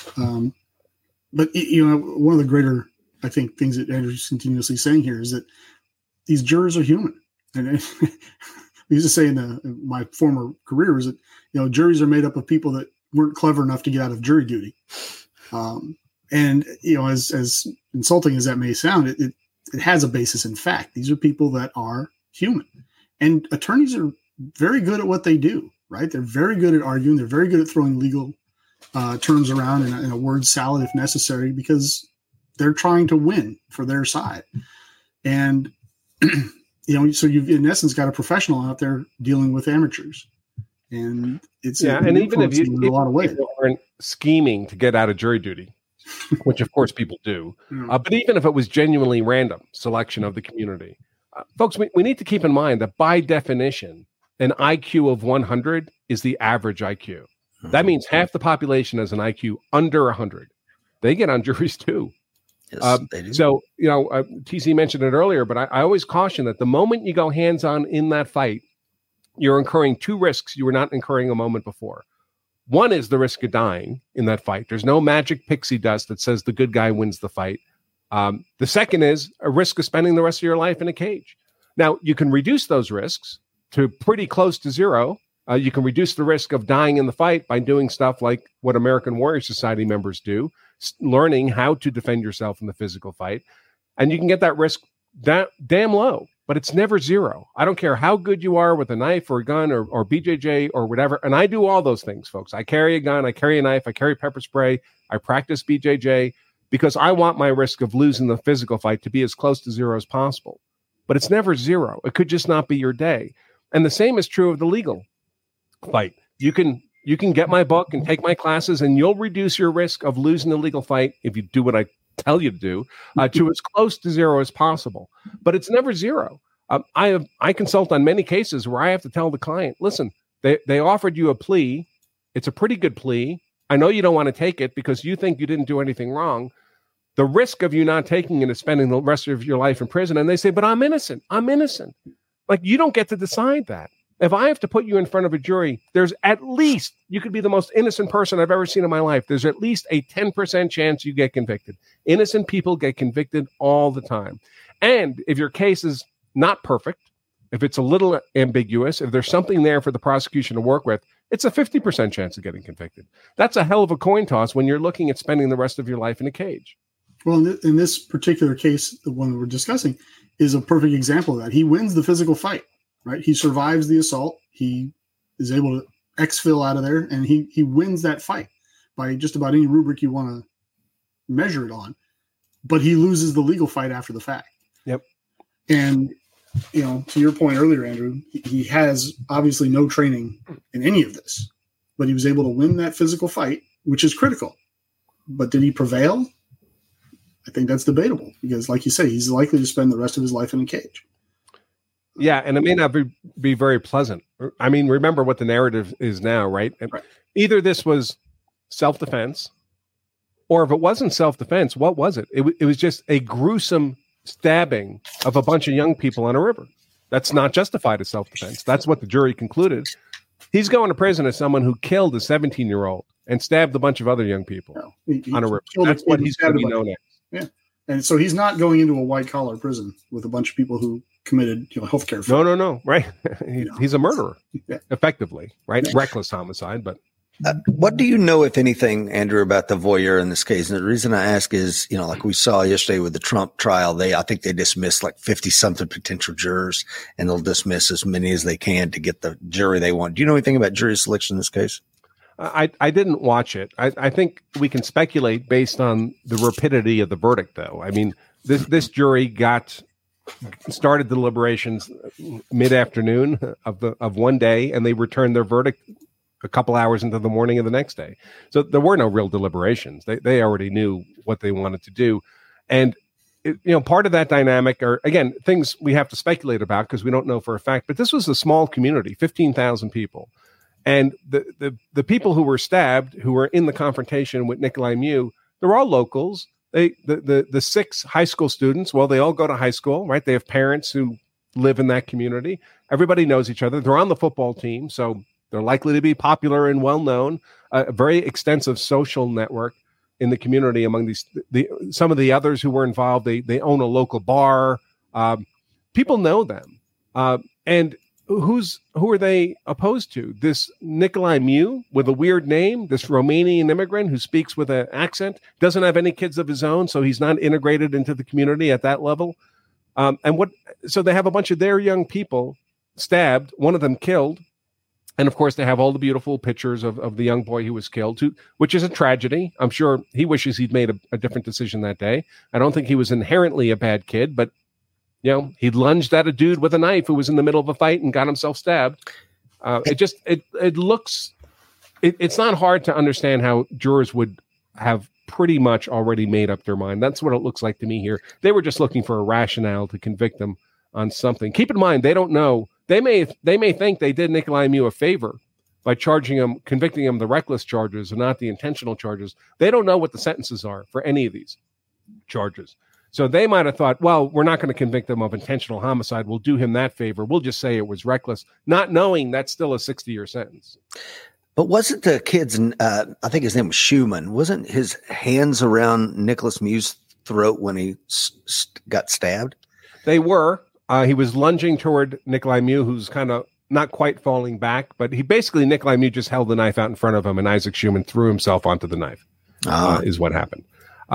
But, one of the greater, I think, things that Andrew's continuously saying here is that these jurors are human. And we used to say in my former career was that, juries are made up of people that weren't clever enough to get out of jury duty. And, as insulting as that may sound, it has a basis in fact. These are people that are human. And attorneys are very good at what they do, right? They're very good at arguing. They're very good at throwing legal terms around in a word salad if necessary, because they're trying to win for their side. And, so you've in essence got a professional out there dealing with amateurs, and and even if you aren't scheming to get out of jury duty, which of course people do, but even if it was genuinely random selection of the community, folks, we need to keep in mind that by definition, an IQ of 100 is the average IQ. That means half the population has an IQ under 100. They get on juries too. Yes, they do. So, TC mentioned it earlier, but I always caution that the moment you go hands-on in that fight, you're incurring 2 risks you were not incurring a moment before. One is the risk of dying in that fight. There's no magic pixie dust that says the good guy wins the fight. The second is a risk of spending the rest of your life in a cage. Now, you can reduce those risks to pretty close to zero. You can reduce the risk of dying in the fight by doing stuff like what American Warrior Society members do, learning how to defend yourself in the physical fight. And you can get that risk damn low, but it's never zero. I don't care how good you are with a knife or a gun or BJJ or whatever. And I do all those things, folks. I carry a gun, I carry a knife, I carry pepper spray, I practice BJJ because I want my risk of losing the physical fight to be as close to zero as possible. But it's never zero. It could just not be your day. And the same is true of the legal fight. You can get my book and take my classes, and you'll reduce your risk of losing the legal fight if you do what I tell you to do, to as close to zero as possible. But it's never zero. I consult on many cases where I have to tell the client, listen, they offered you a plea. It's a pretty good plea. I know you don't want to take it because you think you didn't do anything wrong. The risk of you not taking it is spending the rest of your life in prison. And they say, but I'm innocent. I'm innocent. Like, you don't get to decide that. If I have to put you in front of a jury, there's at least, you could be the most innocent person I've ever seen in my life. There's at least a 10% chance you get convicted. Innocent people get convicted all the time. And if your case is not perfect, if it's a little ambiguous, if there's something there for the prosecution to work with, it's a 50% chance of getting convicted. That's a hell of a coin toss when you're looking at spending the rest of your life in a cage. Well, in this particular case, the one we're discussing is a perfect example of that. He wins the physical fight, right? He survives the assault. He is able to exfil out of there, and he wins that fight. by just about any rubric you want to measure it on, but he loses the legal fight after the fact. Yep. And, to your point earlier, Andrew, he has obviously no training in any of this, but he was able to win that physical fight, which is critical. But did he prevail? I think that's debatable because, like you say, he's likely to spend the rest of his life in a cage. Yeah, and it may not be very pleasant. I mean, remember what the narrative is now, right? Right. Either this was self-defense, or if it wasn't self-defense, what was it? It was just a gruesome stabbing of a bunch of young people on a river. That's not justified as self-defense. That's what the jury concluded. He's going to prison as someone who killed a 17-year-old and stabbed a bunch of other young people on a river. That's what he's going to be known as. Yeah. And so he's not going into a white-collar prison with a bunch of people who committed healthcare fraud. No. Right. He's a murderer, effectively, right? Yeah. Reckless homicide, but what do you know, if anything, Andrew, about the voyeur in this case? And the reason I ask is, like we saw yesterday with the Trump trial, I think they dismissed like 50-something potential jurors, and they'll dismiss as many as they can to get the jury they want. Do you know anything about jury selection in this case? I didn't watch it. I think we can speculate based on the rapidity of the verdict, though. I mean, this jury started the deliberations mid-afternoon of one day, and they returned their verdict a couple hours into the morning of the next day. So there were no real deliberations. They already knew what they wanted to do. And, part of that dynamic are, again, things we have to speculate about because we don't know for a fact. But this was a small community, 15,000 people. And the people who were stabbed, who were in the confrontation with Nikolai Mew, they're all locals. The 6 high school students, well, they all go to high school, right? They have parents who live in that community. Everybody knows each other. They're on the football team, so they're likely to be popular and well-known, a very extensive social network in the community among some of the others who were involved. They own a local bar. People know them. And who are they opposed to? This Nikolai Mew with a weird name, this Romanian immigrant who speaks with an accent, doesn't have any kids of his own, so he's not integrated into the community at that level. So they have a bunch of their young people stabbed, one of them killed. And of course, they have all the beautiful pictures of the young boy who was killed, which is a tragedy. I'm sure he wishes he'd made a different decision that day. I don't think he was inherently a bad kid, but he lunged at a dude with a knife who was in the middle of a fight and got himself stabbed. It's not hard to understand how jurors would have pretty much already made up their mind. That's what it looks like to me here. They were just looking for a rationale to convict them on something. Keep in mind, they don't know. They may think they did Nikolai Mew a favor by convicting him the reckless charges and not the intentional charges. They don't know what the sentences are for any of these charges. So they might have thought, well, we're not going to convict him of intentional homicide. We'll do him that favor. We'll just say it was reckless, not knowing that's still a 60-year sentence. But wasn't the kid's, I think his name was Schumann, wasn't his hands around Nicholas Mew's throat when he got stabbed? They were. He was lunging toward Nikolai Mew, who's kind of not quite falling back, but Nikolai Mew just held the knife out in front of him, and Isaac Schumann threw himself onto the knife, is what happened.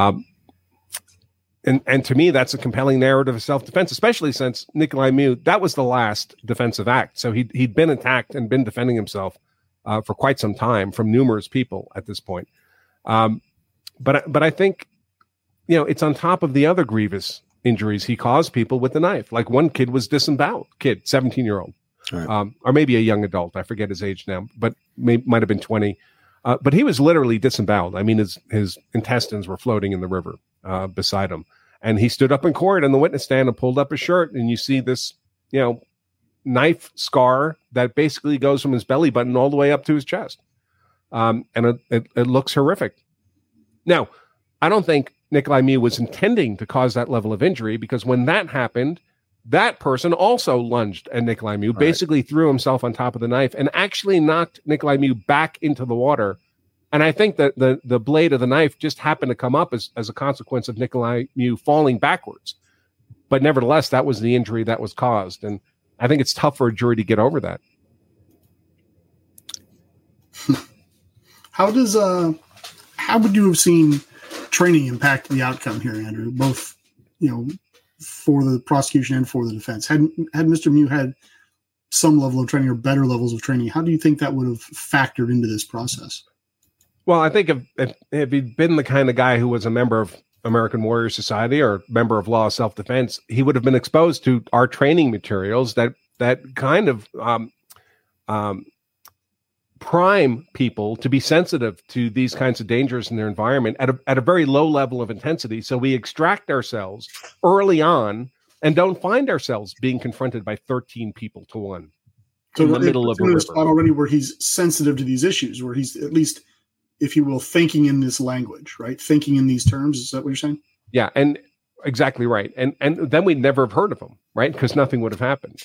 And to me, that's a compelling narrative of self-defense, especially since Nikolai Mew, that was the last defensive act. So he'd been attacked and been defending himself for quite some time from numerous people at this point. But I think, it's on top of the other grievous injuries he caused people with the knife. Like one kid was disemboweled, 17-year-old, right. Or maybe a young adult. I forget his age now, but might have been 20. But he was literally disemboweled. I mean, his intestines were floating in the river beside him. And he stood up in court in the witness stand and pulled up his shirt. And you see this, knife scar that basically goes from his belly button all the way up to his chest. And it looks horrific. Now, I don't think Nikolai Mew was intending to cause that level of injury, because when that happened, that person also lunged at Nikolai Mew, basically threw himself on top of the knife and actually knocked Nikolai Mew back into the water. And I think that the blade of the knife just happened to come up as a consequence of Nikolai Mew falling backwards. But nevertheless, that was the injury that was caused. And I think it's tough for a jury to get over that. How would you have seen training impact the outcome here, Andrew? Both, for the prosecution and for the defense. Had Mr. Mew had some level of training or better levels of training, how do you think that would have factored into this process? Well, I think if he'd been the kind of guy who was a member of American Warrior Society or member of Law of Self-Defense, he would have been exposed to our training materials that kind of prime people to be sensitive to these kinds of dangers in their environment at a very low level of intensity. So we extract ourselves early on and don't find ourselves being confronted by 13 people to one in the middle of a river. Spot already where he's sensitive to these issues, where he's at least, if you will, thinking in this language, right? Thinking in these terms. Is that what you're saying? Yeah, and exactly right. And then we'd never have heard of him, right? Because nothing would have happened.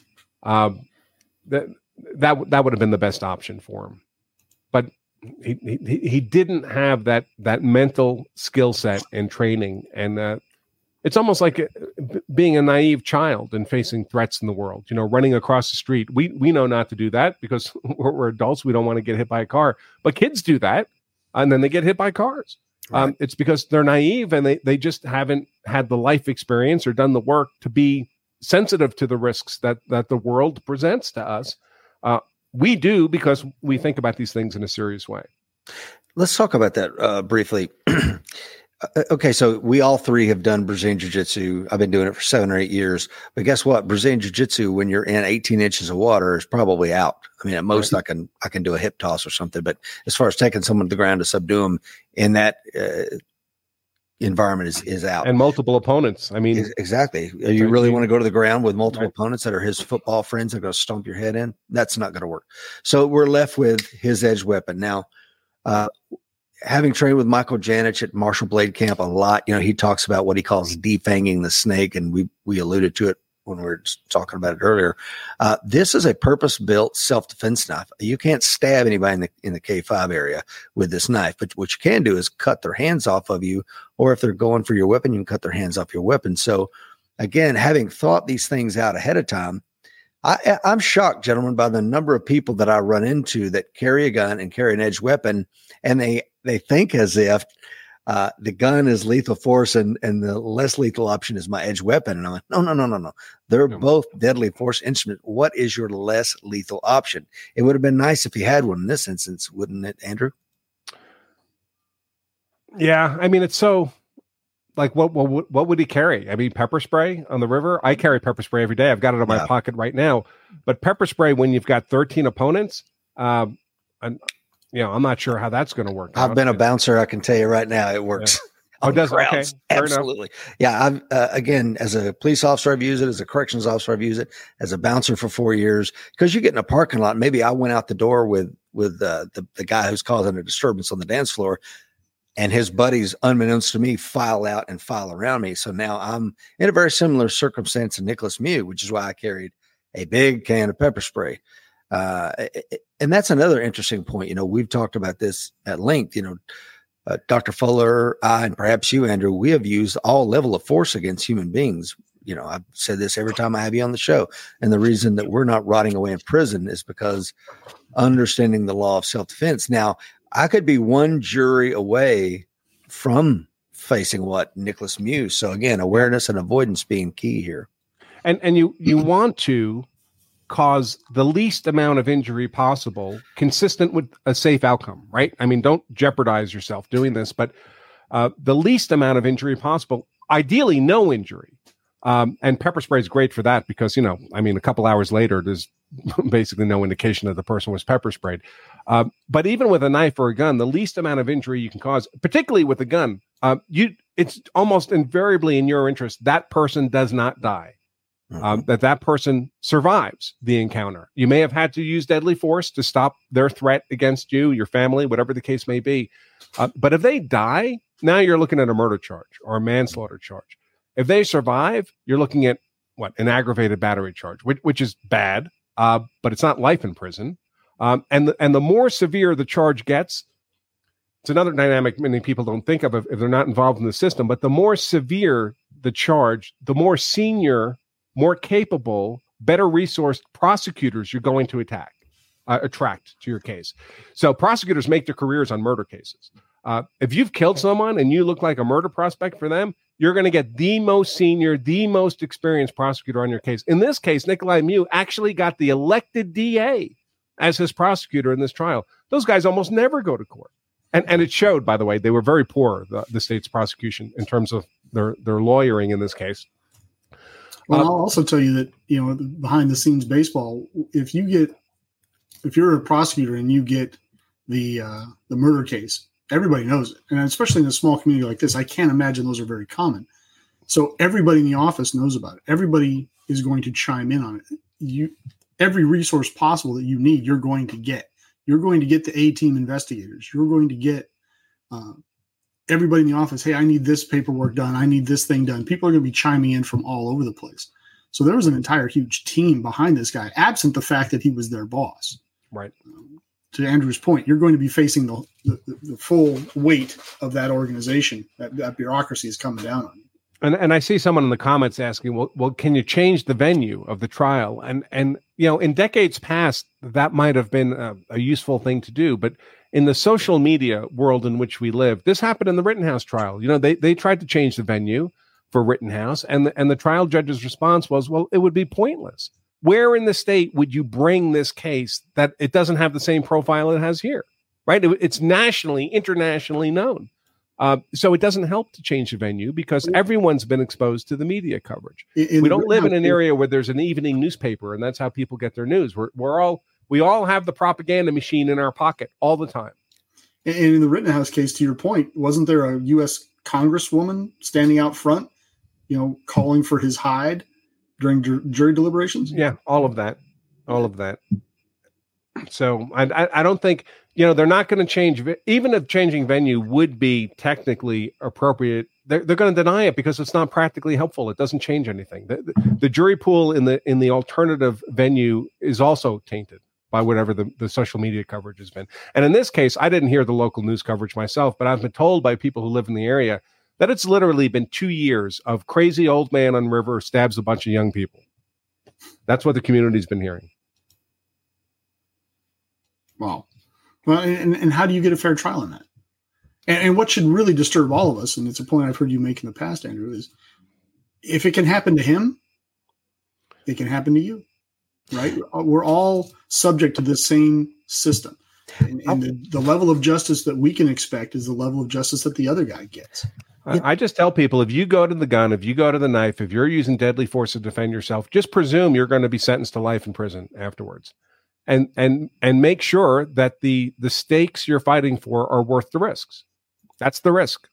That would have been the best option for him. But he didn't have that mental skill set and training. And it's almost like being a naive child and facing threats in the world, running across the street. We know not to do that because we're adults. We don't want to get hit by a car, but kids do that. And then they get hit by cars. Right. It's because they're naive and they just haven't had the life experience or done the work to be sensitive to the risks that the world presents to us. We do because we think about these things in a serious way. Let's talk about that briefly. Okay, so we all three have done Brazilian Jiu-Jitsu. I've been doing it for 7 or 8 years. But guess what? Brazilian Jiu-Jitsu, when you're in 18 inches of water, is probably out. I mean, at most, right. I can do a hip toss or something. But as far as taking someone to the ground to subdue them in that environment is out. And multiple opponents. I mean, exactly. You really want to go to the ground with multiple opponents that are his football friends that are going to stomp your head in? That's not going to work. So we're left with his edge weapon. Now, having trained with Michael Janich at Martial Blade Camp a lot, he talks about what he calls defanging the snake, and we alluded to it when we were talking about it earlier. This is a purpose-built self-defense knife. You can't stab anybody in the K5 area with this knife, but what you can do is cut their hands off of you, or if they're going for your weapon, you can cut their hands off your weapon. So, again, having thought these things out ahead of time, I'm shocked, gentlemen, by the number of people that I run into that carry a gun and carry an edge weapon, and they think as if the gun is lethal force and the less lethal option is my edge weapon. And I'm like, no. They're both deadly force instruments. What is your less lethal option? It would have been nice if he had one in this instance, wouldn't it, Andrew? Yeah, I mean, it's so like what would he carry? I mean, pepper spray on the river. I carry pepper spray every day. I've got it in my pocket right now. But pepper spray when you've got 13 opponents, I'm not sure how that's going to work. I've been a bouncer. I can tell you right now, it works. Yeah. Oh, does it? Okay. Absolutely. Yeah. I've again, as a police officer, I've used it. As a corrections officer, I've used it. As a bouncer for 4 years, because you get in a parking lot. Maybe I went out the door with the guy who's causing a disturbance on the dance floor, and his buddies, unbeknownst to me, file out and file around me. So now I'm in a very similar circumstance to Nicholas Mew, which is why I carried a big can of pepper spray. And that's another interesting point. We've talked about this at length. Dr. Fuller, I, and perhaps you, Andrew, we have used all level of force against human beings. I've said this every time I have you on the show. And the reason that we're not rotting away in prison is because understanding the law of self-defense. Now, I could be one jury away from facing what Nicholas Mew. So again, awareness and avoidance being key here. And you want to cause the least amount of injury possible, consistent with a safe outcome, right? I mean, don't jeopardize yourself doing this, but the least amount of injury possible, ideally no injury. And pepper spray is great for that because, a couple hours later, there's basically no indication that the person was pepper sprayed. But even with a knife or a gun, the least amount of injury you can cause, particularly with a gun, it's almost invariably in your interest that person does not die. That person survives the encounter. You may have had to use deadly force to stop their threat against you, your family, whatever the case may be. But if they die, now you're looking at a murder charge or a manslaughter charge. If they survive, you're looking at an aggravated battery charge, which is bad, but it's not life in prison. And the more severe the charge gets, it's another dynamic many people don't think of if they're not involved in the system. But the more severe the charge, the more senior, more capable, better resourced prosecutors you're going to attract to your case. So prosecutors make their careers on murder cases. If you've killed someone and you look like a murder prospect for them, you're going to get the most senior, the most experienced prosecutor on your case. In this case, Nikolai Mew actually got the elected DA as his prosecutor in this trial. Those guys almost never go to court. And it showed, by the way, they were very poor, the state's prosecution, in terms of their lawyering in this case. Well, I'll also tell you that, behind the scenes baseball, if you're a prosecutor and you get the murder case, everybody knows it. And especially in a small community like this, I can't imagine those are very common. So everybody in the office knows about it. Everybody is going to chime in on it. Every resource possible that you need, you're going to get. You're going to get the A-team investigators. You're going to get everybody in the office. Hey, I need this paperwork done. I need this thing done. People are going to be chiming in from all over the place. So there was an entire huge team behind this guy, absent the fact that he was their boss. Right. To Andrew's point, you're going to be facing the full weight of that organization. That bureaucracy is coming down on you. And I see someone in the comments asking, well, can you change the venue of the trial? And in decades past, that might have been a useful thing to do. But in the social media world in which we live, this happened in the Rittenhouse trial. They tried to change the venue for Rittenhouse, and the trial judge's response was, well, it would be pointless. Where in the state would you bring this case that it doesn't have the same profile it has here, right? It's nationally, internationally known. So it doesn't help to change the venue because everyone's been exposed to the media coverage. We don't live in an area where there's an evening newspaper and that's how people get their news. We all have the propaganda machine in our pocket all the time. And in the Rittenhouse case, to your point, wasn't there a U.S. Congresswoman standing out front, calling for his hide during jury deliberations? Yeah, all of that. So I don't think, they're not going to change. Even if changing venue would be technically appropriate, they're going to deny it because it's not practically helpful. It doesn't change anything. The jury pool in the alternative venue is also tainted by whatever the social media coverage has been. And in this case, I didn't hear the local news coverage myself, but I've been told by people who live in the area that it's literally been 2 years of crazy old man on river stabs a bunch of young people. That's what the community's been hearing. Wow. Well, and how do you get a fair trial in that? And what should really disturb all of us, and it's a point I've heard you make in the past, Andrew, is if it can happen to him, it can happen to you, right? We're all subject to the same system. And the level of justice that we can expect is the level of justice that the other guy gets. I just tell people, if you go to the gun, if you go to the knife, if you're using deadly force to defend yourself, just presume you're going to be sentenced to life in prison afterwards. And make sure that the stakes you're fighting for are worth the risks. That's the risk.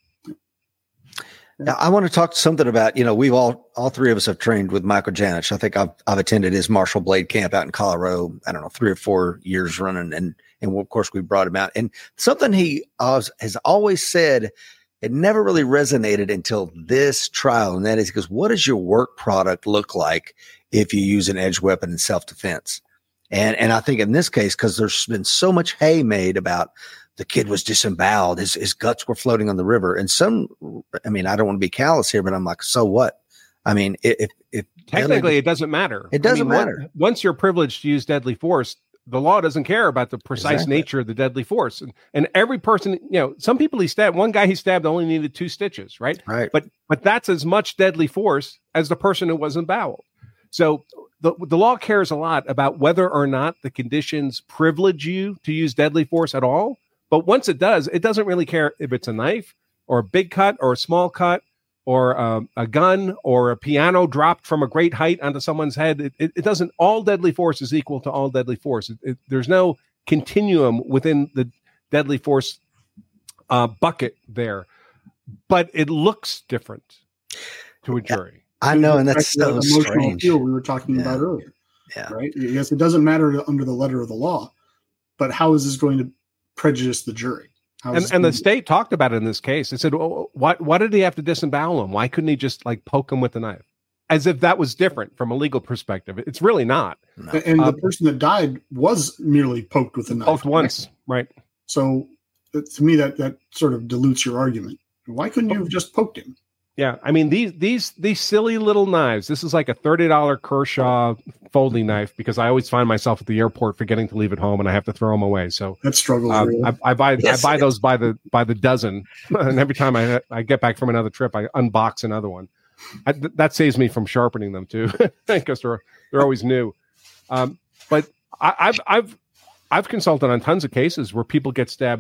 Now, I want to talk something about, we've all three of us have trained with Michael Janich. I think I've attended his martial blade camp out in Colorado, 3 or 4 years running. And of course we brought him out, and something he has always said, it never really resonated until this trial. And that is, because what does your work product look like if you use an edged weapon in self-defense? And I think in this case, because there's been so much hay made about the kid was disemboweled, his guts were floating on the river. And I don't want to be callous here, but I'm like, so what? I mean, if technically it doesn't matter. It doesn't matter. Once you're privileged to use deadly force, the law doesn't care about the precise nature of the deadly force. And every person, some people he stabbed, one guy he stabbed only needed 2 stitches, right? Right. But that's as much deadly force as the person who wasn't emboweled. So the law cares a lot about whether or not the conditions privilege you to use deadly force at all. But once it does, it doesn't really care if it's a knife or a big cut or a small cut or a gun or a piano dropped from a great height onto someone's head. It doesn't. All deadly force is equal to all deadly force. There's no continuum within the deadly force bucket there, but it looks different to a jury. I know, and that's so emotional appeal we were talking about earlier. Yeah. Right. Yes, it doesn't matter under the letter of the law, but how is this going to prejudice the jury? And the state talked about it in this case. They said, why did he have to disembowel him? Why couldn't he just poke him with a knife? As if that was different from a legal perspective. It's really not. No. And the person that died was merely poked with a knife. Poked once, right? So to me, that sort of dilutes your argument. Why couldn't you have just poked him? Yeah, I mean these silly little knives. This is like a $30 Kershaw folding knife because I always find myself at the airport forgetting to leave it home and I have to throw them away. So that struggle. I buy those by the dozen, and every time I get back from another trip, I unbox another one. That saves me from sharpening them too, because they're always new. But I've consulted on tons of cases where people get stabbed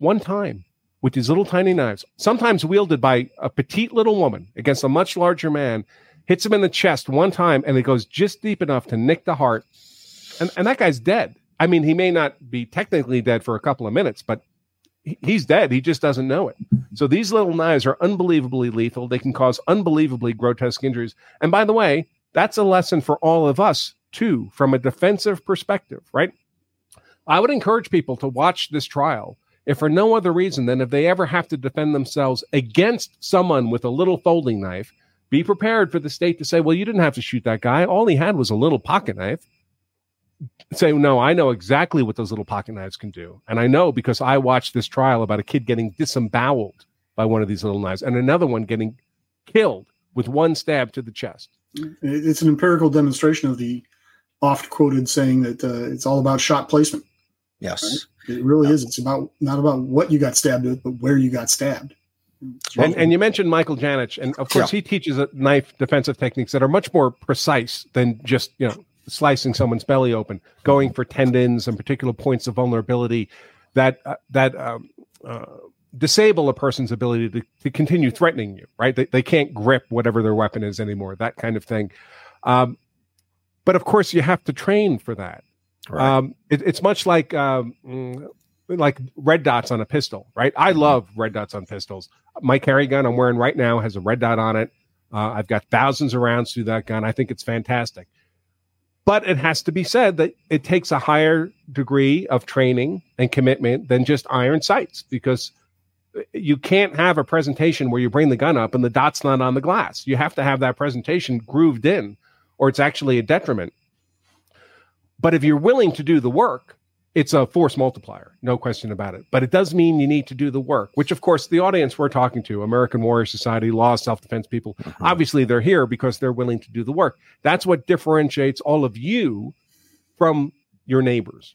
one time with these little tiny knives, sometimes wielded by a petite little woman against a much larger man, hits him in the chest one time, and it goes just deep enough to nick the heart. And that guy's dead. I mean, he may not be technically dead for a couple of minutes, but he's dead. He just doesn't know it. So these little knives are unbelievably lethal. They can cause unbelievably grotesque injuries. And by the way, that's a lesson for all of us, too, from a defensive perspective, right? I would encourage people to watch this trial, if for no other reason than if they ever have to defend themselves against someone with a little folding knife, be prepared for the state to say, well, you didn't have to shoot that guy. All he had was a little pocket knife. Say, no, I know exactly what those little pocket knives can do. And I know because I watched this trial about a kid getting disemboweled by one of these little knives and another one getting killed with one stab to the chest. It's an empirical demonstration of the oft-quoted saying that it's all about shot placement. Yes. Right? It really is. It's not about what you got stabbed with, but where you got stabbed. And you mentioned Michael Janich, and of course he teaches knife defensive techniques that are much more precise than just, slicing someone's belly open, going for tendons and particular points of vulnerability that disable a person's ability to continue threatening you, right? They can't grip whatever their weapon is anymore, that kind of thing. But of course, you have to train for that. Right. It's much like red dots on a pistol, right? I love red dots on pistols. My carry gun I'm wearing right now has a red dot on it. I've got thousands of rounds through that gun. I think it's fantastic. But it has to be said that it takes a higher degree of training and commitment than just iron sights, because you can't have a presentation where you bring the gun up and the dot's not on the glass. You have to have that presentation grooved in, or it's actually a detriment. But if you're willing to do the work, it's a force multiplier, no question about it. But it does mean you need to do the work, which, of course, the audience we're talking to, American Warrior Society, law, self-defense people, obviously they're here because they're willing to do the work. That's what differentiates all of you from your neighbors.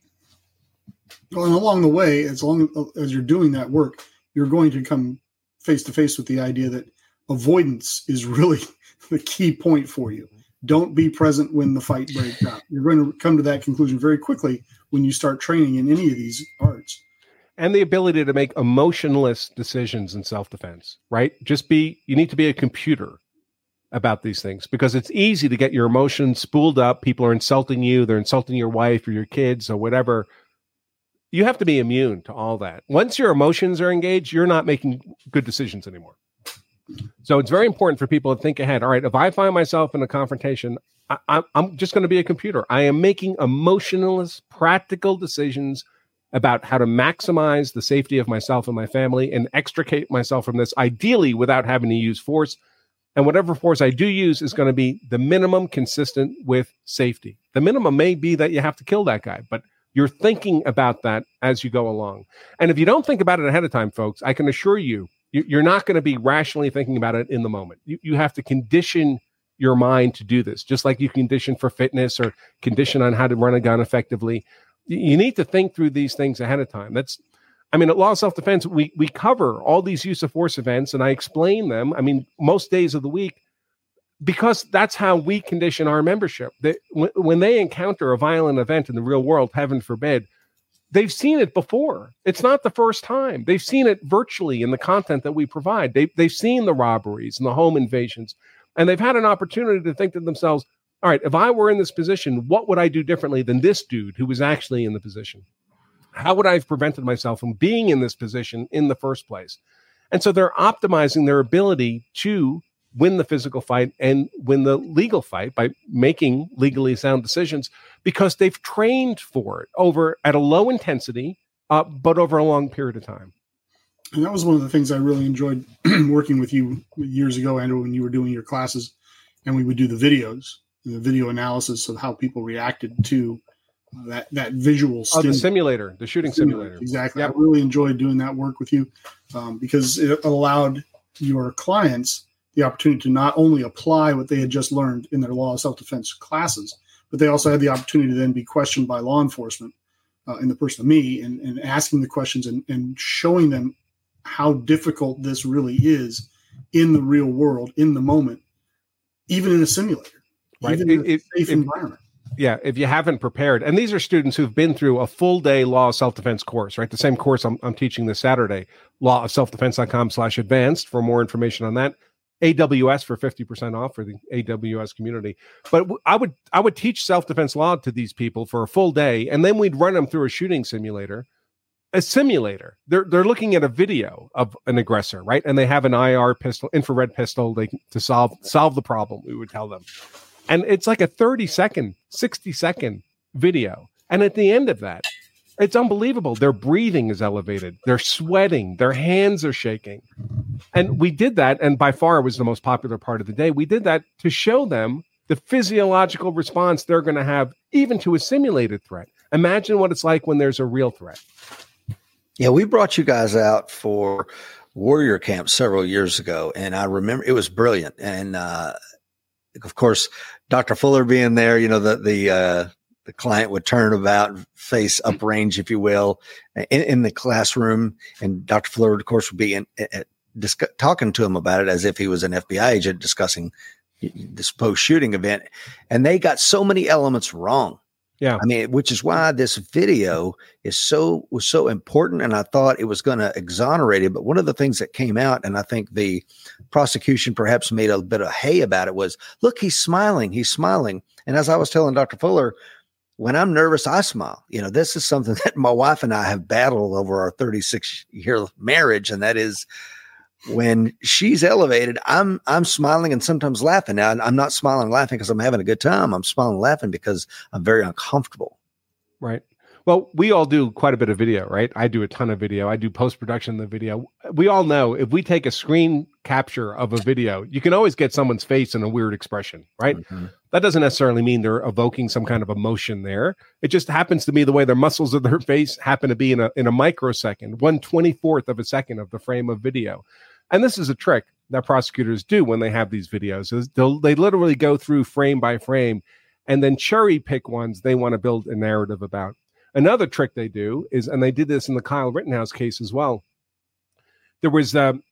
Well, and along the way, as long as you're doing that work, you're going to come face-to-face with the idea that avoidance is really the key point for you. Don't be present when the fight breaks out. You're going to come to that conclusion very quickly when you start training in any of these arts. And the ability to make emotionless decisions in self-defense, right? You need to be a computer about these things, because it's easy to get your emotions spooled up. People are insulting you. They're insulting your wife or your kids or whatever. You have to be immune to all that. Once your emotions are engaged, you're not making good decisions anymore. So it's very important for people to think ahead. All right, if I find myself in a confrontation, I'm just going to be a computer. I am making emotionless, practical decisions about how to maximize the safety of myself and my family and extricate myself from this, ideally without having to use force. And whatever force I do use is going to be the minimum consistent with safety. The minimum may be that you have to kill that guy, but you're thinking about that as you go along. And if you don't think about it ahead of time, folks, I can assure you, you're not going to be rationally thinking about it in the moment. You have to condition your mind to do this, just like you condition for fitness or condition on how to run a gun effectively. You need to think through these things ahead of time. At Law of Self-Defense, we cover all these use of force events, and I explain them, most days of the week, because that's how we condition our membership. When they encounter a violent event in the real world, heaven forbid, they've seen it before. It's not the first time. They've seen it virtually in the content that we provide. They've seen the robberies and the home invasions, and they've had an opportunity to think to themselves, all right, if I were in this position, what would I do differently than this dude who was actually in the position? How would I have prevented myself from being in this position in the first place? And so they're optimizing their ability to win the physical fight and win the legal fight by making legally sound decisions, because they've trained for it at a low intensity, but over a long period of time. And that was one of the things I really enjoyed working with you years ago, Andrew, when you were doing your classes and we would do the videos, the video analysis of how people reacted to that visual the simulator, the shooting simulator. Exactly. Yep. I really enjoyed doing that work with you because it allowed your clients the opportunity to not only apply what they had just learned in their law of self-defense classes, but they also had the opportunity to then be questioned by law enforcement in the person of me and asking the questions and showing them how difficult this really is in the real world, in the moment, even in a simulator, right? Even in a safe environment. Yeah, if you haven't prepared, and these are students who've been through a full day law of self-defense course, right? The same course I'm teaching this Saturday, lawofselfdefense.com/advanced for more information on that. AWS for 50% off for the AWS community. But I would teach self-defense law to these people for a full day, and then we'd run them through a shooting simulator. A simulator. They're looking at a video of an aggressor, right? And they have an IR pistol, infrared pistol, to solve the problem, we would tell them. And it's like a 30-second, 60-second video. And at the end of that, it's unbelievable. Their breathing is elevated. They're sweating. Their hands are shaking. And we did that, and by far it was the most popular part of the day. We did that to show them the physiological response they're going to have even to a simulated threat. Imagine what it's like when there's a real threat. Yeah, we brought you guys out for Warrior Camp several years ago, and I remember it was brilliant. And of course, Dr. Fuller being there, the client would turn about, face uprange, if you will, in the classroom, and Dr. Fuller, of course, would be talking to him about it as if he was an FBI agent discussing this post-shooting event. And they got so many elements wrong. Yeah. I mean, which is why this video was so important, and I thought it was going to exonerate him. But one of the things that came out, and I think the prosecution perhaps made a bit of hay about it, was, look, he's smiling. And as I was telling Dr. Fuller, when I'm nervous, I smile. This is something that my wife and I have battled over our 36-year marriage, and that is, when she's elevated, I'm smiling and sometimes laughing. Now, I'm not smiling and laughing because I'm having a good time. I'm smiling and laughing because I'm very uncomfortable. Right. Well, we all do quite a bit of video, right? I do a ton of video. I do post-production of the video. We all know if we take a screen capture of a video, you can always get someone's face in a weird expression, right? Mm-hmm. That doesn't necessarily mean they're evoking some kind of emotion there. It just happens to be the way their muscles of their face happen to be in a microsecond, 1/24th of a second of the frame of video. And this is a trick that prosecutors do when they have these videos, is they literally go through frame by frame and then cherry pick ones they want to build a narrative about. Another trick they do is, and they did this in the Kyle Rittenhouse case as well. There was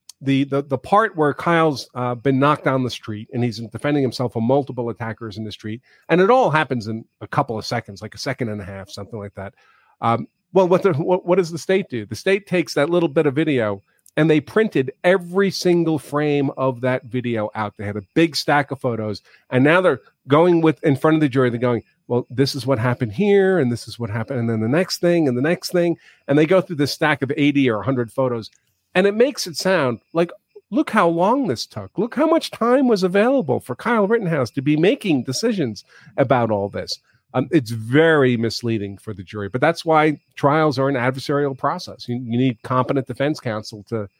the part where Kyle's been knocked down the street and he's defending himself from multiple attackers in the street. And it all happens in a couple of seconds, like a second and a half, something like that. Well, what does the state do? The state takes that little bit of video and they printed every single frame of that video out. They had a big stack of photos, and now they're going in front of the jury. They're going, well, this is what happened here, and this is what happened, and then the next thing, and the next thing. And they go through this stack of 80 or 100 photos, and it makes it sound like, look how long this took. Look how much time was available for Kyle Rittenhouse to be making decisions about all this. It's very misleading for the jury, but that's why trials are an adversarial process. You need competent defense counsel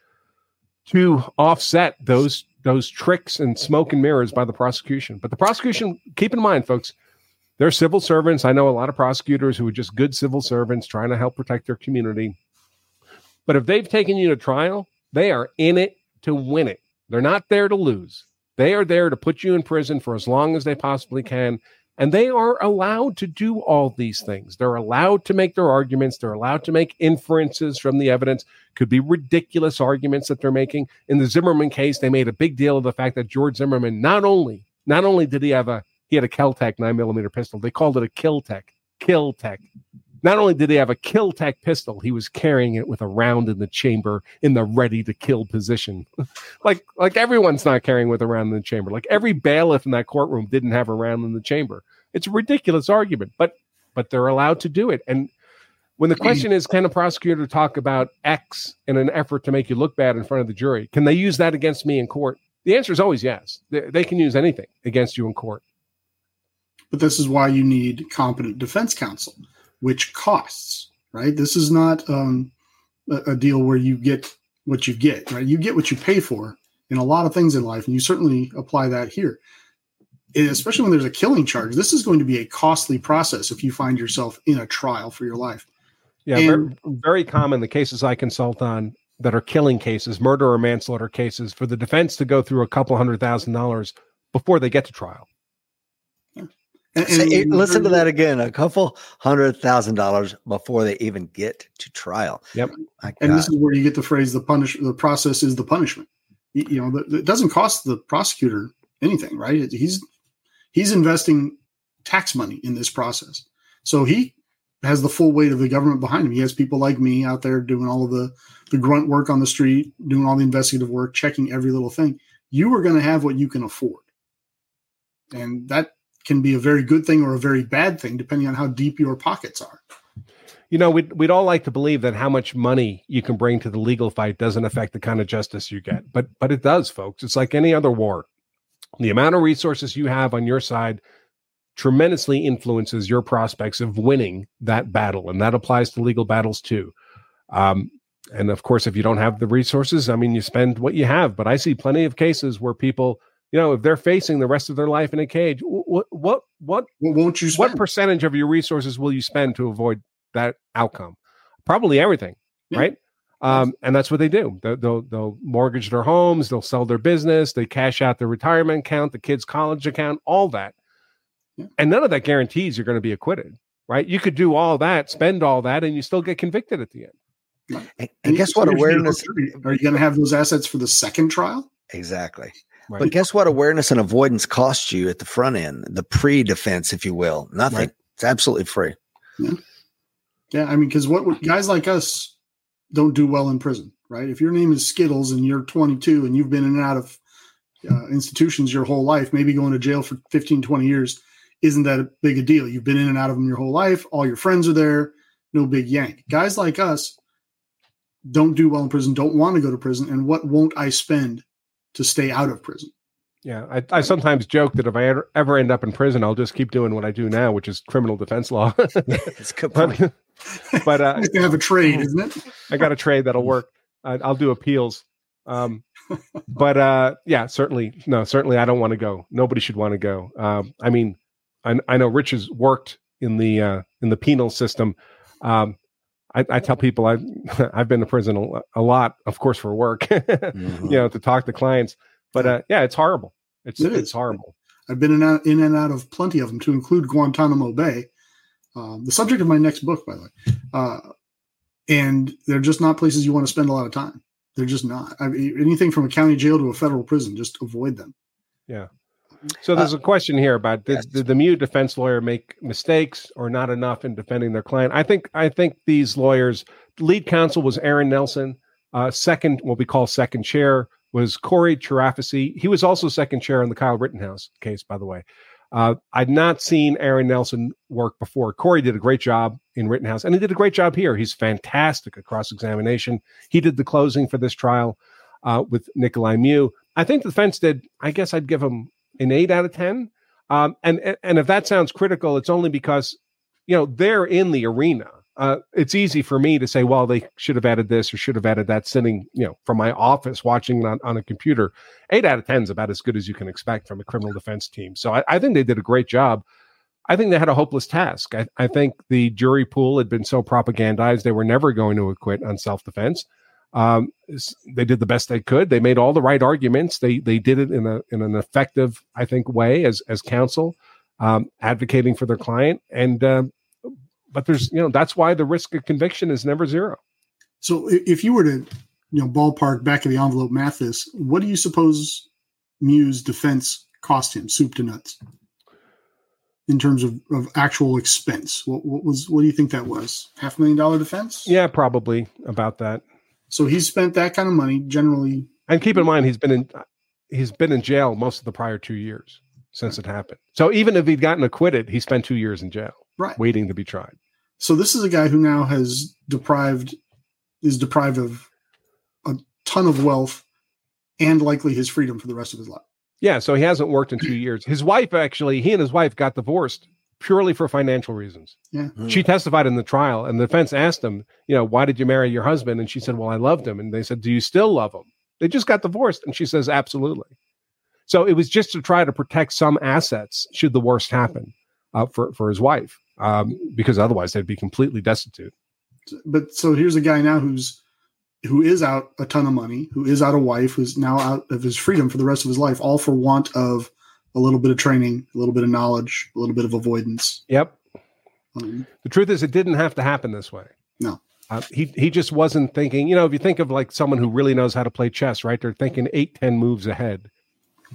to offset those tricks and smoke and mirrors by the prosecution. But the prosecution, keep in mind, folks, they're civil servants. I know a lot of prosecutors who are just good civil servants trying to help protect their community. But if they've taken you to trial, they are in it to win it. They're not there to lose. They are there to put you in prison for as long as they possibly can. And they are allowed to do all these things. They're allowed to make their arguments. They're allowed to make inferences from the evidence. Could be ridiculous arguments that they're making. In the Zimmerman case, they made a big deal of the fact that George Zimmerman, not only did he had a Kel-Tec 9mm pistol, they called it a Kill-Tec. Not only did he have a Kill-Tec pistol, he was carrying it with a round in the chamber in the ready-to-kill position. like everyone's not carrying with a round in the chamber. Like every bailiff in that courtroom didn't have a round in the chamber. It's a ridiculous argument, but they're allowed to do it. And when the question is, can a prosecutor talk about X in an effort to make you look bad in front of the jury? Can they use that against me in court? The answer is always yes. They can use anything against you in court. But this is why you need competent defense counsel, which costs, right? This is not a deal where you get what you get, right? You get what you pay for in a lot of things in life, and you certainly apply that here. And especially when there's a killing charge, this is going to be a costly process if you find yourself in a trial for your life. Yeah, very, very common, the cases I consult on that are killing cases, murder or manslaughter cases, for the defense to go through a couple $100,000 before they get to trial. Listen to that again, a couple $100,000 before they even get to trial. Yep. And this is where you get the phrase, the process is the punishment. It doesn't cost the prosecutor anything, right? He's investing tax money in this process. So he has the full weight of the government behind him. He has people like me out there doing all of the grunt work on the street, doing all the investigative work, checking every little thing. You are going to have what you can afford. And that can be a very good thing or a very bad thing, depending on how deep your pockets are. You know, we'd all like to believe that how much money you can bring to the legal fight doesn't affect the kind of justice you get. But it does, folks. It's like any other war. The amount of resources you have on your side tremendously influences your prospects of winning that battle. And that applies to legal battles too. And of course, if you don't have the resources, I mean, you spend what you have. But I see plenty of cases where people, you know, if they're facing the rest of their life in a cage, what won't you spend? What percentage of your resources will you spend to avoid that outcome? Probably everything, right? And that's what they do. They'll mortgage their homes, they'll sell their business, they cash out their retirement account, the kid's college account, all that. Yeah. And none of that guarantees you're going to be acquitted, right? You could do all that, spend all that, and you still get convicted at the end. And guess what? Awareness. Are you going to have those assets for the second trial? Exactly. Right. But guess what? Awareness and avoidance costs you at the front end, the pre-defense, if you will. Nothing. Right. It's absolutely free. Yeah. I mean, because what guys like us don't do well in prison, right? If your name is Skittles and you're 22 and you've been in and out of institutions your whole life, maybe going to jail for 15, 20 years, isn't that a big a deal? You've been in and out of them your whole life. All your friends are there. No big yank. Guys like us don't do well in prison, don't want to go to prison. And what won't I spend to stay out of prison? Yeah, I sometimes joke that if I ever end up in prison, I'll just keep doing what I do now, which is criminal defense law. It's a good point. But you can have a trade, isn't it? I got a trade that'll work. I'll do appeals. But yeah, certainly I don't want to go. Nobody should want to go. I mean, I know Rich has worked in the penal system. I tell people I've been to prison a lot, of course, for work, mm-hmm. You know, to talk to clients. But yeah, it's horrible. It's horrible. I've been in and out of plenty of them, to include Guantanamo Bay, the subject of my next book, by the way. And they're just not places you want to spend a lot of time. They're just not. I mean, anything from a county jail to a federal prison, just avoid them. Yeah. So there's a question here about did the MU defense lawyer make mistakes or not enough in defending their client? I think these lawyers, lead counsel was Aaron Nelson. Second, what we call second chair, was Corey Chirafisi. He was also second chair in the Kyle Rittenhouse case, by the way. I'd not seen Aaron Nelson work before. Corey did a great job in Rittenhouse, and he did a great job here. He's fantastic at cross-examination. He did the closing for this trial with Nikolai Mew. I think the defense did, I guess I'd give him an 8 out of 10. And if that sounds critical, it's only because, you know, they're in the arena. It's easy for me to say, well, they should have added this or should have added that, sitting, you know, from my office watching on a computer. 8 out of 10 is about as good as you can expect from a criminal defense team. So I think they did a great job. I think they had a hopeless task. I think the jury pool had been so propagandized they were never going to acquit on self-defense. They did the best they could. They made all the right arguments. They did it in an effective, I think, way as counsel, advocating for their client. And but there's, you know, that's why the risk of conviction is never zero. So if you were to, you know, ballpark back of the envelope math this, what do you suppose Mew's defense cost him, soup to nuts, in terms of actual expense? What do you think that was? $500,000 defense? Yeah, probably about that. So he's spent that kind of money generally. And keep in mind, he's been in jail most of the prior 2 years since it happened. So even if he'd gotten acquitted, he spent 2 years in jail, right, waiting to be tried. So this is a guy who now is deprived of a ton of wealth and likely his freedom for the rest of his life. Yeah. So he hasn't worked in 2 years. His wife, actually, he and his wife got divorced purely for financial reasons. Yeah. She testified in the trial, and the defense asked him, you know, why did you marry your husband? And she said, well, I loved him. And they said, do you still love him? They just got divorced. And she says, absolutely. So it was just to try to protect some assets should the worst happen for his wife, because otherwise they'd be completely destitute. But so here's a guy now who is out a ton of money, who is out a wife, who's now out of his freedom for the rest of his life, all for want of a little bit of training, a little bit of knowledge, a little bit of avoidance. Yep. The truth is, it didn't have to happen this way. No. He just wasn't thinking, you know, if you think of like someone who really knows how to play chess, right? They're thinking 8-10 moves ahead.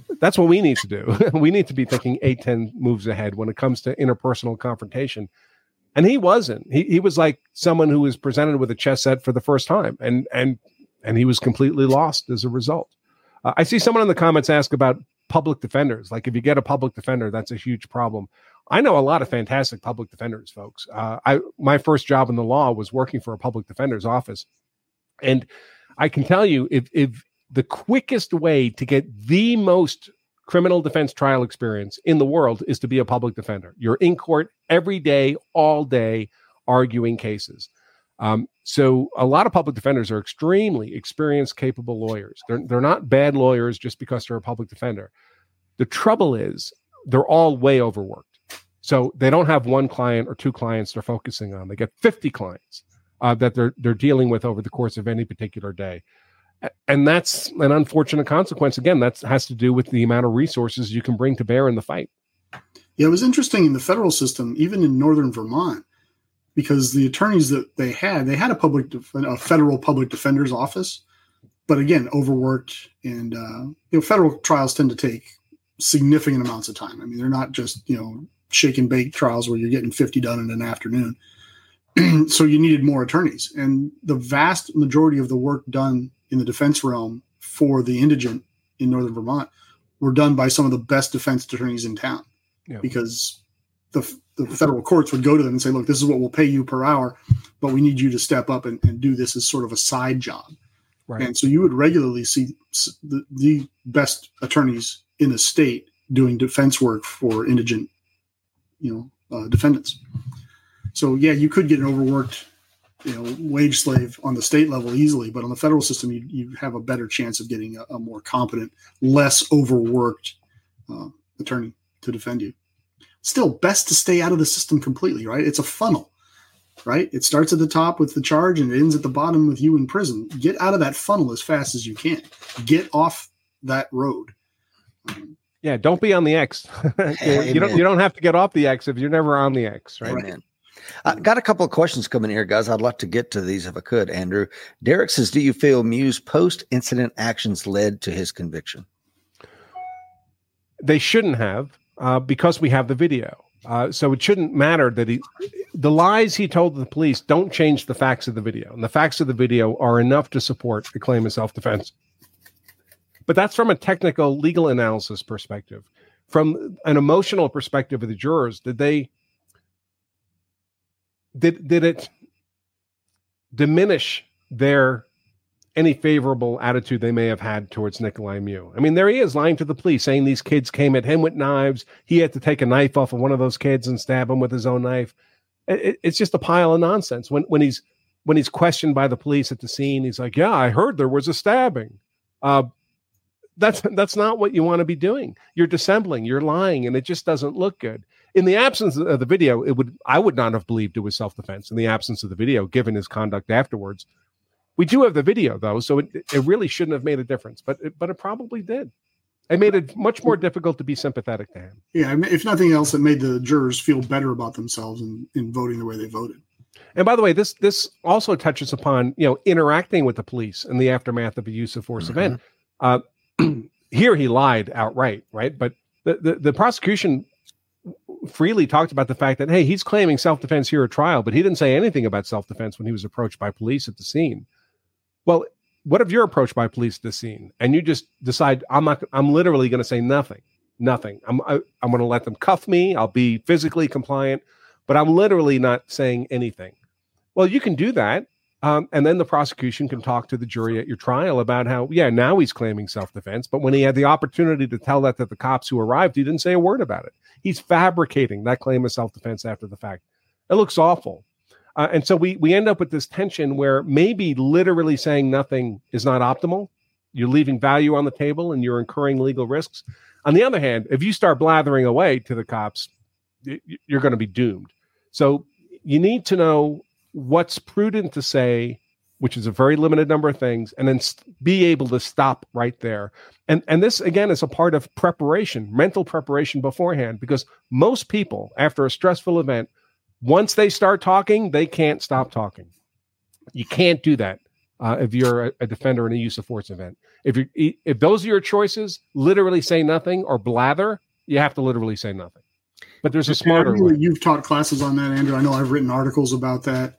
That's what we need to do. We need to be thinking 8-10 moves ahead when it comes to interpersonal confrontation. And he wasn't. He was like someone who was presented with a chess set for the first time, and he was completely lost as a result. I see someone in the comments ask about public defenders. Like, if you get a public defender, that's a huge problem. I know a lot of fantastic public defenders, folks. My first job in the law was working for a public defender's office. And I can tell you, if the quickest way to get the most criminal defense trial experience in the world is to be a public defender. You're in court every day, all day, arguing cases. So a lot of public defenders are extremely experienced, capable lawyers. They're not bad lawyers just because they're a public defender. The trouble is they're all way overworked. So they don't have one client or two clients they're focusing on. They get 50 clients that they're dealing with over the course of any particular day. And that's an unfortunate consequence. Again, that has to do with the amount of resources you can bring to bear in the fight. Yeah, it was interesting in the federal system, even in northern Vermont, because the attorneys that they had a federal public defender's office, but again, overworked. And federal trials tend to take significant amounts of time. I mean, they're not just shake and bake trials where you're getting 50 done in an afternoon. So you needed more attorneys, and the vast majority of the work done in the defense realm for the indigent in northern Vermont were done by some of the best defense attorneys in town. Yeah. Because the federal courts would go to them and say, look, this is what we'll pay you per hour, but we need you to step up and do this as sort of a side job. Right. And so you would regularly see the best attorneys in the state doing defense work for indigent, defendants. So yeah, you could get an overworked, wage slave on the state level easily, but on the federal system, you have a better chance of getting a more competent, less overworked attorney to defend you. Still, best to stay out of the system completely, right? It's a funnel, right? It starts at the top with the charge and it ends at the bottom with you in prison. Get out of that funnel as fast as you can. Get off that road. Yeah, don't be on the X. You don't have to get off the X if you're never on the X, right? Amen. I got a couple of questions coming here, guys. I'd like to get to these if I could, Andrew. Derek says, do you feel Mew's post-incident actions led to his conviction? They shouldn't have, because we have the video. So it shouldn't matter that the lies he told the police don't change the facts of the video. And the facts of the video are enough to support the claim of self-defense. But that's from a technical legal analysis perspective. From an emotional perspective of the jurors, did it diminish any favorable attitude they may have had towards Nikolai Mew? I mean, there he is lying to the police, saying these kids came at him with knives. He had to take a knife off of one of those kids and stab him with his own knife. It's just a pile of nonsense. When he's questioned by the police at the scene, he's like, "Yeah, I heard there was a stabbing." That's not what you want to be doing. You're dissembling, you're lying, and it just doesn't look good. In the absence of the video, I would not have believed it was self-defense in the absence of the video, given his conduct afterwards. We do have the video, though, so it really shouldn't have made a difference, but it probably did. It made it much more difficult to be sympathetic to him. Yeah, if nothing else, it made the jurors feel better about themselves in voting the way they voted. And by the way, this also touches upon interacting with the police in the aftermath of a use of force event. Here he lied outright, right? But the prosecution freely talked about the fact that, hey, he's claiming self-defense here at trial, but he didn't say anything about self-defense when he was approached by police at the scene. Well, what if you're approached by police at the scene and you just decide, I'm literally going to say nothing. I'm going to let them cuff me. I'll be physically compliant, but I'm literally not saying anything. Well, you can do that. And then the prosecution can talk to the jury at your trial about how, now he's claiming self-defense, but when he had the opportunity to tell that to the cops who arrived, he didn't say a word about it. He's fabricating that claim of self-defense after the fact. It looks awful. And so we end up with this tension where maybe literally saying nothing is not optimal. You're leaving value on the table and you're incurring legal risks. On the other hand, if you start blathering away to the cops, you're going to be doomed. So you need to know what's prudent to say, which is a very limited number of things, and then be able to stop right there. And this, again, is a part of preparation, mental preparation beforehand, because most people, after a stressful event, once they start talking, they can't stop talking. You can't do that if you're a defender in a use of force event. If those are your choices, literally say nothing or blather, you have to literally say nothing. But there's a smarter way. You've taught classes on that, Andrew. I know I've written articles about that.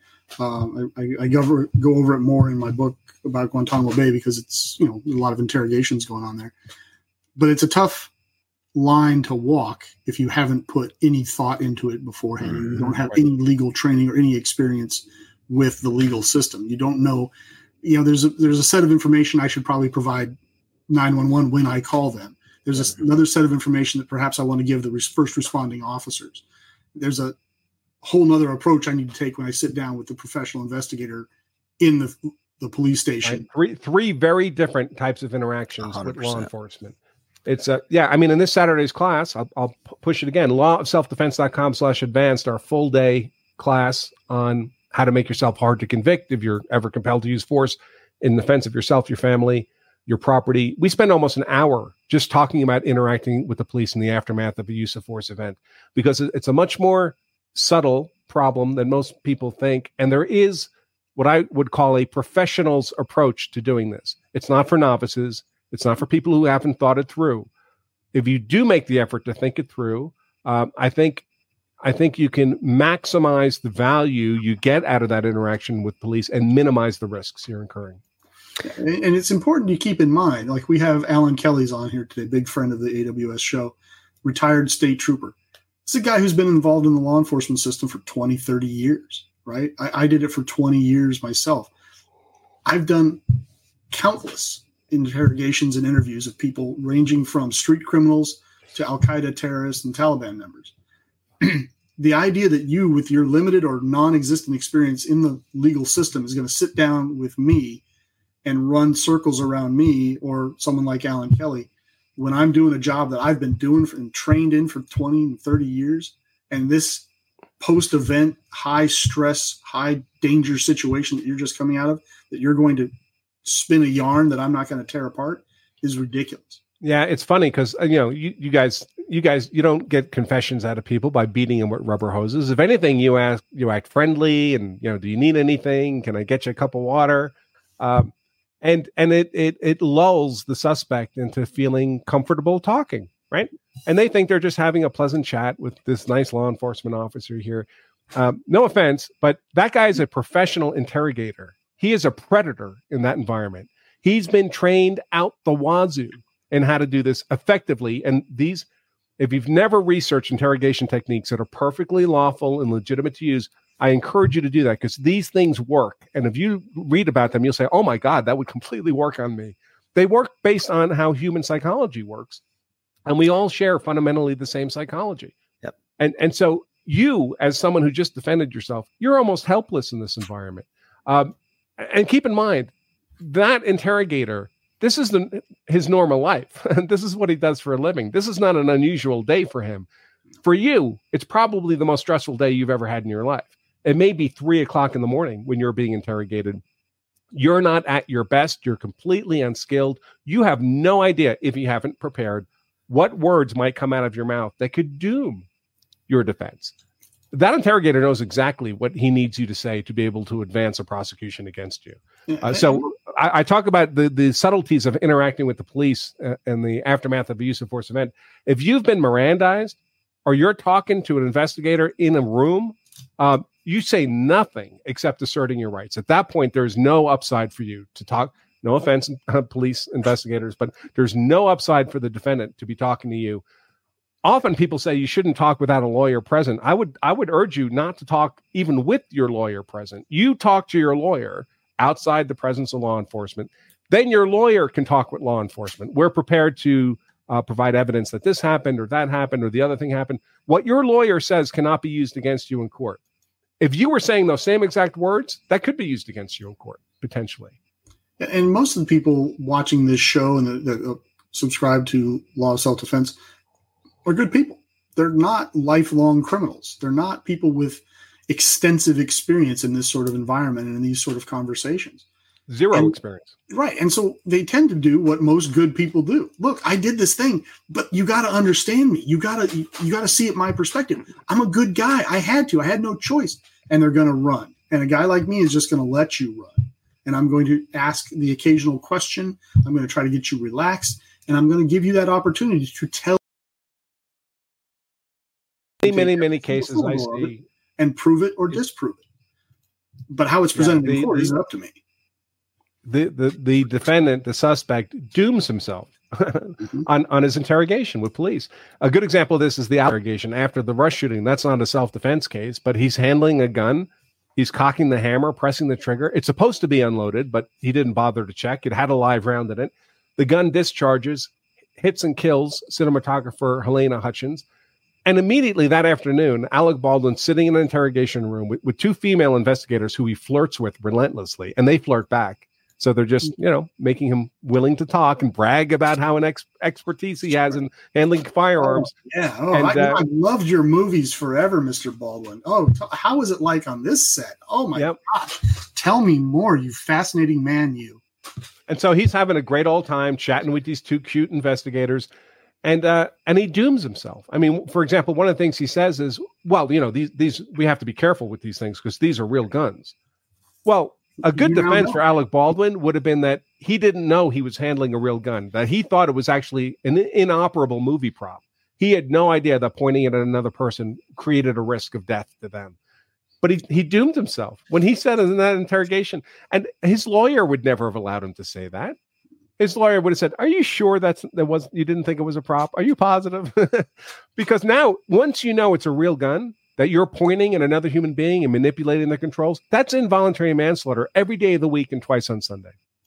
I go over it more in my book about Guantanamo Bay because it's, a lot of interrogations going on there. But it's a tough line to walk if you haven't put any thought into it beforehand. You don't have any legal training or any experience with the legal system. You don't know, there's a set of information I should probably provide 911 when I call them. There's another set of information that perhaps I want to give the first responding officers. There's a whole nother approach I need to take when I sit down with the professional investigator in the police station. Right. Three very different types of interactions 100%. With law enforcement. It's in this Saturday's class, I'll push it again, lawofselfdefense.com/advanced, our full day class on how to make yourself hard to convict if you're ever compelled to use force in defense of yourself, your family, your property. We spend almost an hour just talking about interacting with the police in the aftermath of a use of force event, because it's a much more subtle problem than most people think. And there is what I would call a professional's approach to doing this. It's not for novices. It's not for people who haven't thought it through. If you do make the effort to think it through, I think you can maximize the value you get out of that interaction with police and minimize the risks you're incurring. And it's important to keep in mind, like we have Alan Kelly's on here today, big friend of the AWS show, retired state trooper. It's a guy who's been involved in the law enforcement system for 20, 30 years, right? I did it for 20 years myself. I've done countless interrogations and interviews of people ranging from street criminals to Al-Qaeda terrorists and Taliban members. The idea that you, with your limited or non-existent experience in the legal system, is going to sit down with me and run circles around me or someone like Alan Kelly when I'm doing a job that I've been doing and trained in for 20 and 30 years, and this post-event, high stress, high danger situation that you're just coming out of, that you're going to spin a yarn that I'm not going to tear apart, is ridiculous. Yeah, it's funny because you guys don't get confessions out of people by beating them with rubber hoses. If anything, you act friendly and do you need anything? Can I get you a cup of water? And it lulls the suspect into feeling comfortable talking, right? And they think they're just having a pleasant chat with this nice law enforcement officer here. No offense, but that guy is a professional interrogator. He is a predator in that environment. He's been trained out the wazoo in how to do this effectively. And if you've never researched interrogation techniques that are perfectly lawful and legitimate to use, I encourage you to do that, because these things work. And if you read about them, you'll say, oh my God, that would completely work on me. They work based on how human psychology works. And we all share fundamentally the same psychology. Yep. And so you, as someone who just defended yourself, you're almost helpless in this environment. And keep in mind, that interrogator, this is his normal life. This is what he does for a living. This is not an unusual day for him. For you, it's probably the most stressful day you've ever had in your life. It may be 3:00 in the morning when you're being interrogated. You're not at your best. You're completely unskilled. You have no idea, if you haven't prepared, what words might come out of your mouth that could doom your defense. That interrogator knows exactly what he needs you to say to be able to advance a prosecution against you. So I talk about the subtleties of interacting with the police and the aftermath of a use of force event. If you've been Mirandized or you're talking to an investigator in a room, you say nothing except asserting your rights. At that point, there's no upside for you to talk. No offense, police investigators, but there's no upside for the defendant to be talking to you. Often people say you shouldn't talk without a lawyer present. I would urge you not to talk even with your lawyer present. You talk to your lawyer outside the presence of law enforcement. Then your lawyer can talk with law enforcement. We're prepared to provide evidence that this happened or that happened or the other thing happened. What your lawyer says cannot be used against you in court. If you were saying those same exact words, that could be used against you in court, potentially. And most of the people watching this show and that subscribe to Law of Self-Defense are good people. They're not lifelong criminals. They're not people with extensive experience in this sort of environment and in these sort of conversations. Zero experience. Right. And so they tend to do what most good people do. Look, I did this thing, but you got to understand me. You got to see it my perspective. I'm a good guy. I had no choice. And they're going to run. And a guy like me is just going to let you run. and I'm going to ask the occasional question. I'm going to try to get you relaxed, and I'm going to give you that opportunity to tell. Many cases I see. And prove it or disprove it. But how it's presented in court isn't up to me. The defendant, the suspect, dooms himself on his interrogation with police. A good example of this is the interrogation after the Rush shooting. That's not a self-defense case, but he's handling a gun. He's cocking the hammer, pressing the trigger. It's supposed to be unloaded, but he didn't bother to check. It had a live round in it. The gun discharges, hits and kills cinematographer Helena Hutchins. And immediately that afternoon, Alec Baldwin sitting in an interrogation room with two female investigators who he flirts with relentlessly, and they flirt back. So they're just, making him willing to talk and brag about how an expertise he has in handling firearms. I loved your movies forever, Mr. Baldwin. How was it like on this set? Oh, my gosh. Tell me more, you fascinating man, you. And so he's having a great old time chatting with these two cute investigators. And he dooms himself. I mean, for example, one of the things he says is, well, these we have to be careful with these things because these are real guns. Well, a good defense for Alec Baldwin would have been that he didn't know he was handling a real gun, that he thought it was actually an inoperable movie prop. He had no idea that pointing it at another person created a risk of death to them. But he doomed himself when he said in that interrogation, and his lawyer would never have allowed him to say that. His lawyer would have said, "Are you sure you didn't think it was a prop? Are you positive?" Because now, once you know it's a real gun that you're pointing at another human being and manipulating the controls, that's involuntary manslaughter every day of the week and twice on Sunday.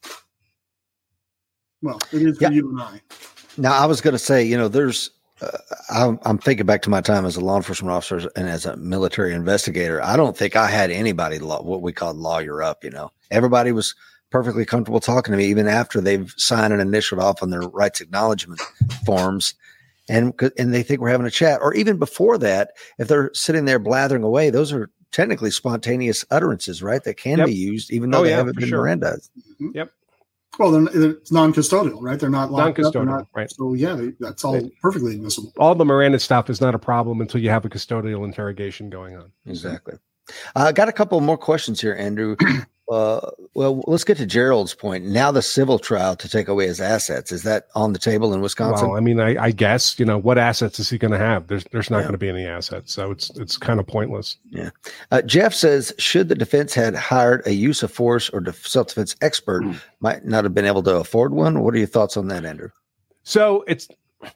Well, it is for you and I. Now, I was going to say, there's. I'm thinking back to my time as a law enforcement officer and as a military investigator. I don't think I had anybody what we called lawyer up. Everybody was perfectly comfortable talking to me, even after they've signed and initialed off on their rights acknowledgement forms. And they think we're having a chat, or even before that, if they're sitting there blathering away, those are technically spontaneous utterances, right? That can be used, even though they haven't been Mirandized. Mm-hmm. Yep. Well, it's non-custodial, right? They're not locked non-custodial, up. Right. So that's all perfectly admissible. All the Miranda stuff is not a problem until you have a custodial interrogation going on. Exactly. I got a couple more questions here, Andrew. Well, let's get to Gerald's point. Now the civil trial to take away his assets. Is that on the table in Wisconsin? Well, I mean, I guess, what assets is he going to have? There's not going to be any assets. So it's kind of pointless. Yeah. Jeff says, should the defense had hired a use of force or self-defense expert, might not have been able to afford one. What are your thoughts on that, Andrew? So it's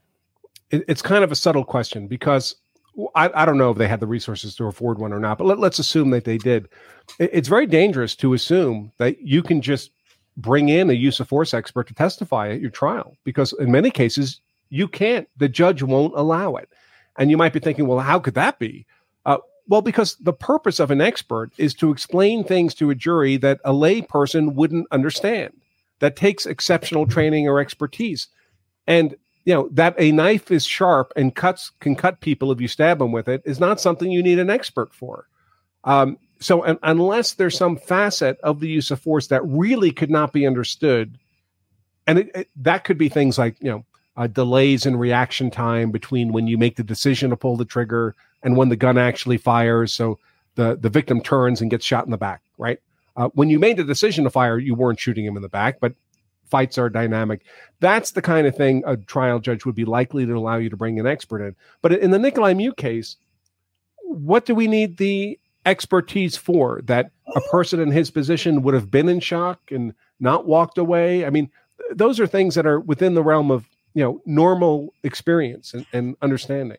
kind of a subtle question because I don't know if they had the resources to afford one or not, but let's assume that they did. It's very dangerous to assume that you can just bring in a use of force expert to testify at your trial, because in many cases you can't. The judge won't allow it. And you might be thinking, well, how could that be? Well, because the purpose of an expert is to explain things to a jury that a lay person wouldn't understand. That takes exceptional training or expertise. And that a knife is sharp and can cut people if you stab them with it is not something you need an expert for. So unless there's some facet of the use of force that really could not be understood, and that could be things like, delays in reaction time between when you make the decision to pull the trigger and when the gun actually fires. So the victim turns and gets shot in the back, right? When you made the decision to fire, you weren't shooting him in the back, but fights are dynamic. That's the kind of thing a trial judge would be likely to allow you to bring an expert in. But in the Nikolai Mute case, what do we need the expertise for? That a person in his position would have been in shock and not walked away? I mean, those are things that are within the realm of, normal experience and understanding.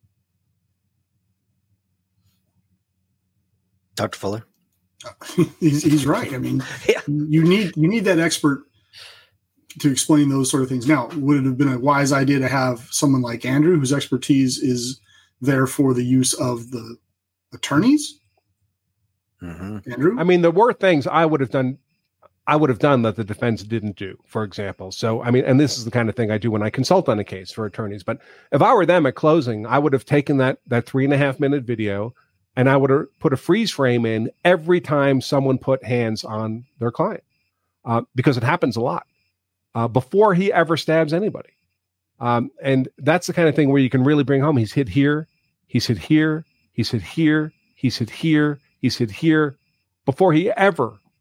Dr. Fuller? He's right. I mean, you need that expert to explain those sort of things. Now, would it have been a wise idea to have someone like Andrew, whose expertise is there for the use of the attorneys? Mm-hmm. Andrew? I mean, there were things I would have done that the defense didn't do, for example. So, I mean, and this is the kind of thing I do when I consult on a case for attorneys. But if I were them at closing, I would have taken that 3.5 minute video and I would have put a freeze frame in every time someone put hands on their client, because it happens a lot. Before he ever stabs anybody. And that's the kind of thing where you can really bring home, he's hit here, he's hit here, he's hit here, he's hit here, he's hit here, before he ever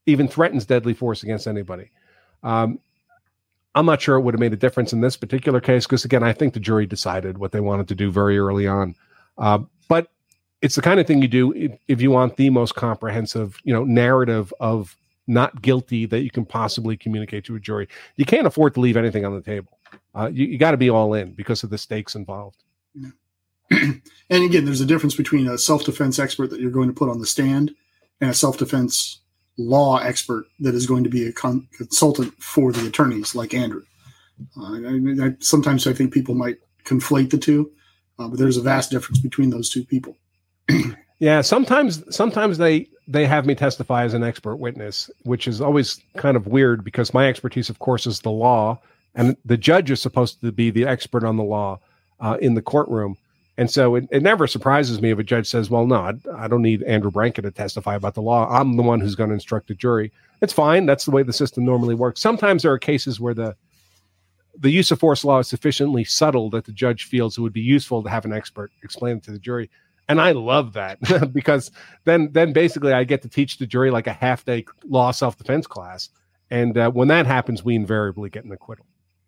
even threatens deadly force against anybody. I'm not sure it would have made a difference in this particular case because, again, I think the jury decided what they wanted to do very early on. But it's the kind of thing you do if you want the most comprehensive, narrative of not guilty that you can possibly communicate to a jury. You can't afford to leave anything on the table. You got to be all in because of the stakes involved. Yeah. And again, there's a difference between a self-defense expert that you're going to put on the stand and a self-defense law expert that is going to be a consultant for the attorneys like Andrew. Sometimes I think people might conflate the two, but there's a vast difference between those two people. Yeah, sometimes they have me testify as an expert witness, which is always kind of weird because my expertise, of course, is the law, and the judge is supposed to be the expert on the law in the courtroom. And so it never surprises me if a judge says, well, no, I don't need Andrew Branca to testify about the law. I'm the one who's going to instruct the jury. It's fine. That's the way the system normally works. Sometimes there are cases where the use of force law is sufficiently subtle that the judge feels it would be useful to have an expert explain it to the jury. And I love that because then basically I get to teach the jury like a half-day law self-defense class. And when that happens, we invariably get an acquittal.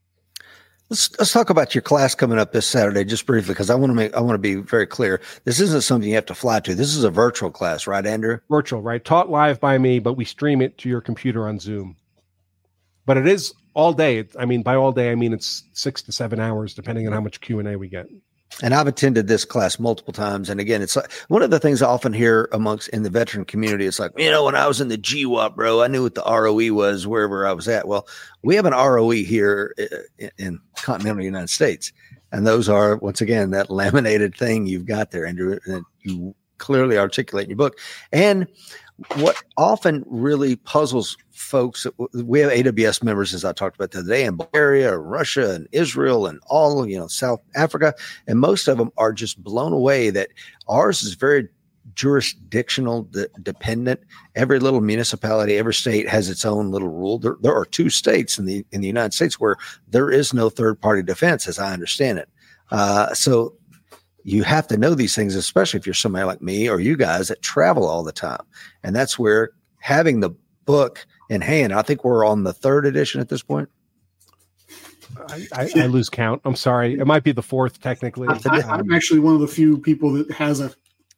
Let's talk about your class coming up this Saturday, just briefly, because I want to be very clear. This isn't something you have to fly to. This is a virtual class, right, Andrew? Virtual, right? Taught live by me, but we stream it to your computer on Zoom. But it is all day. I mean, by all day, I mean it's 6 to 7 hours, depending on how much Q&A we get. And I've attended this class multiple times. And again, it's like one of the things I often hear in the veteran community. It's like, when I was in the GWAP, bro, I knew what the ROE was wherever I was at. Well, we have an ROE here in continental United States. And those are, once again, that laminated thing you've got there, Andrew, that you clearly articulate in your book. And what often really puzzles folks, we have AWS members, as I talked about today, in Bulgaria, Russia, and Israel, and all, South Africa. And most of them are just blown away that ours is very jurisdictional dependent. Every little municipality, every state has its own little rule. There are 2 states in the United States where there is no third party defense, as I understand it. So you have to know these things, especially if you're somebody like me or you guys that travel all the time. And that's where having the book in hand, I think we're on the 3rd edition at this point. I lose count. I'm sorry. It might be the 4th technically. I'm actually one of the few people that has a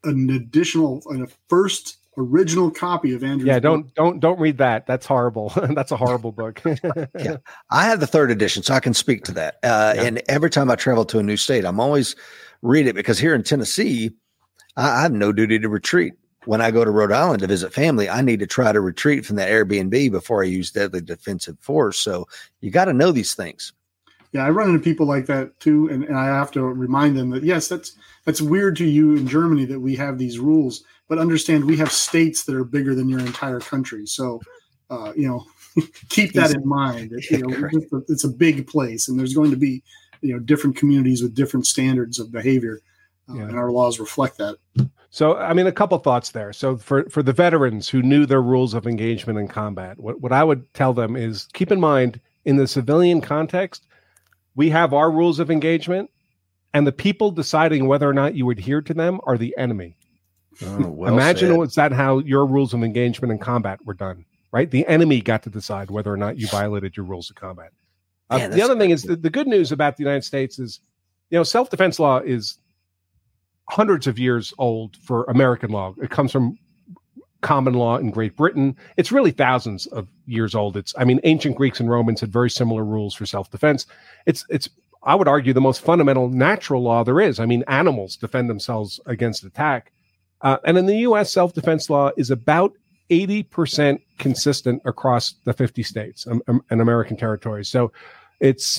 first original copy of Andrew's book. Don't read that. That's horrible. That's a horrible book. Yeah, I have the 3rd edition, so I can speak to that. And every time I travel to a new state, I'm always read it because here in Tennessee, I have no duty to retreat. When I go to Rhode Island to visit family, I need to try to retreat from that Airbnb before I use deadly defensive force. So you got to know these things. Yeah, I run into people like that too, and I have to remind them that yes, that's weird to you in Germany that we have these rules, but understand we have states that are bigger than your entire country. So, keep that in mind. It's a big place, and there's going to be different communities with different standards of behavior, and our laws reflect that. So, I mean, a couple thoughts there. So for the veterans who knew their rules of engagement in combat, what I would tell them is keep in mind in the civilian context, we have our rules of engagement, and the people deciding whether or not you adhere to them are the enemy. Oh, well Imagine was that how your rules of engagement in combat were done, right? The enemy got to decide whether or not you violated your rules of combat. The other thing is the good news about the United States is, self-defense law is hundreds of years old for American law. It comes from common law in Great Britain. It's really thousands of years old. Ancient Greeks and Romans had very similar rules for self-defense. It's I would argue the most fundamental natural law there is. Animals defend themselves against attack. And in the U.S., self-defense law is about 80% consistent across the 50 states and American territories. So it's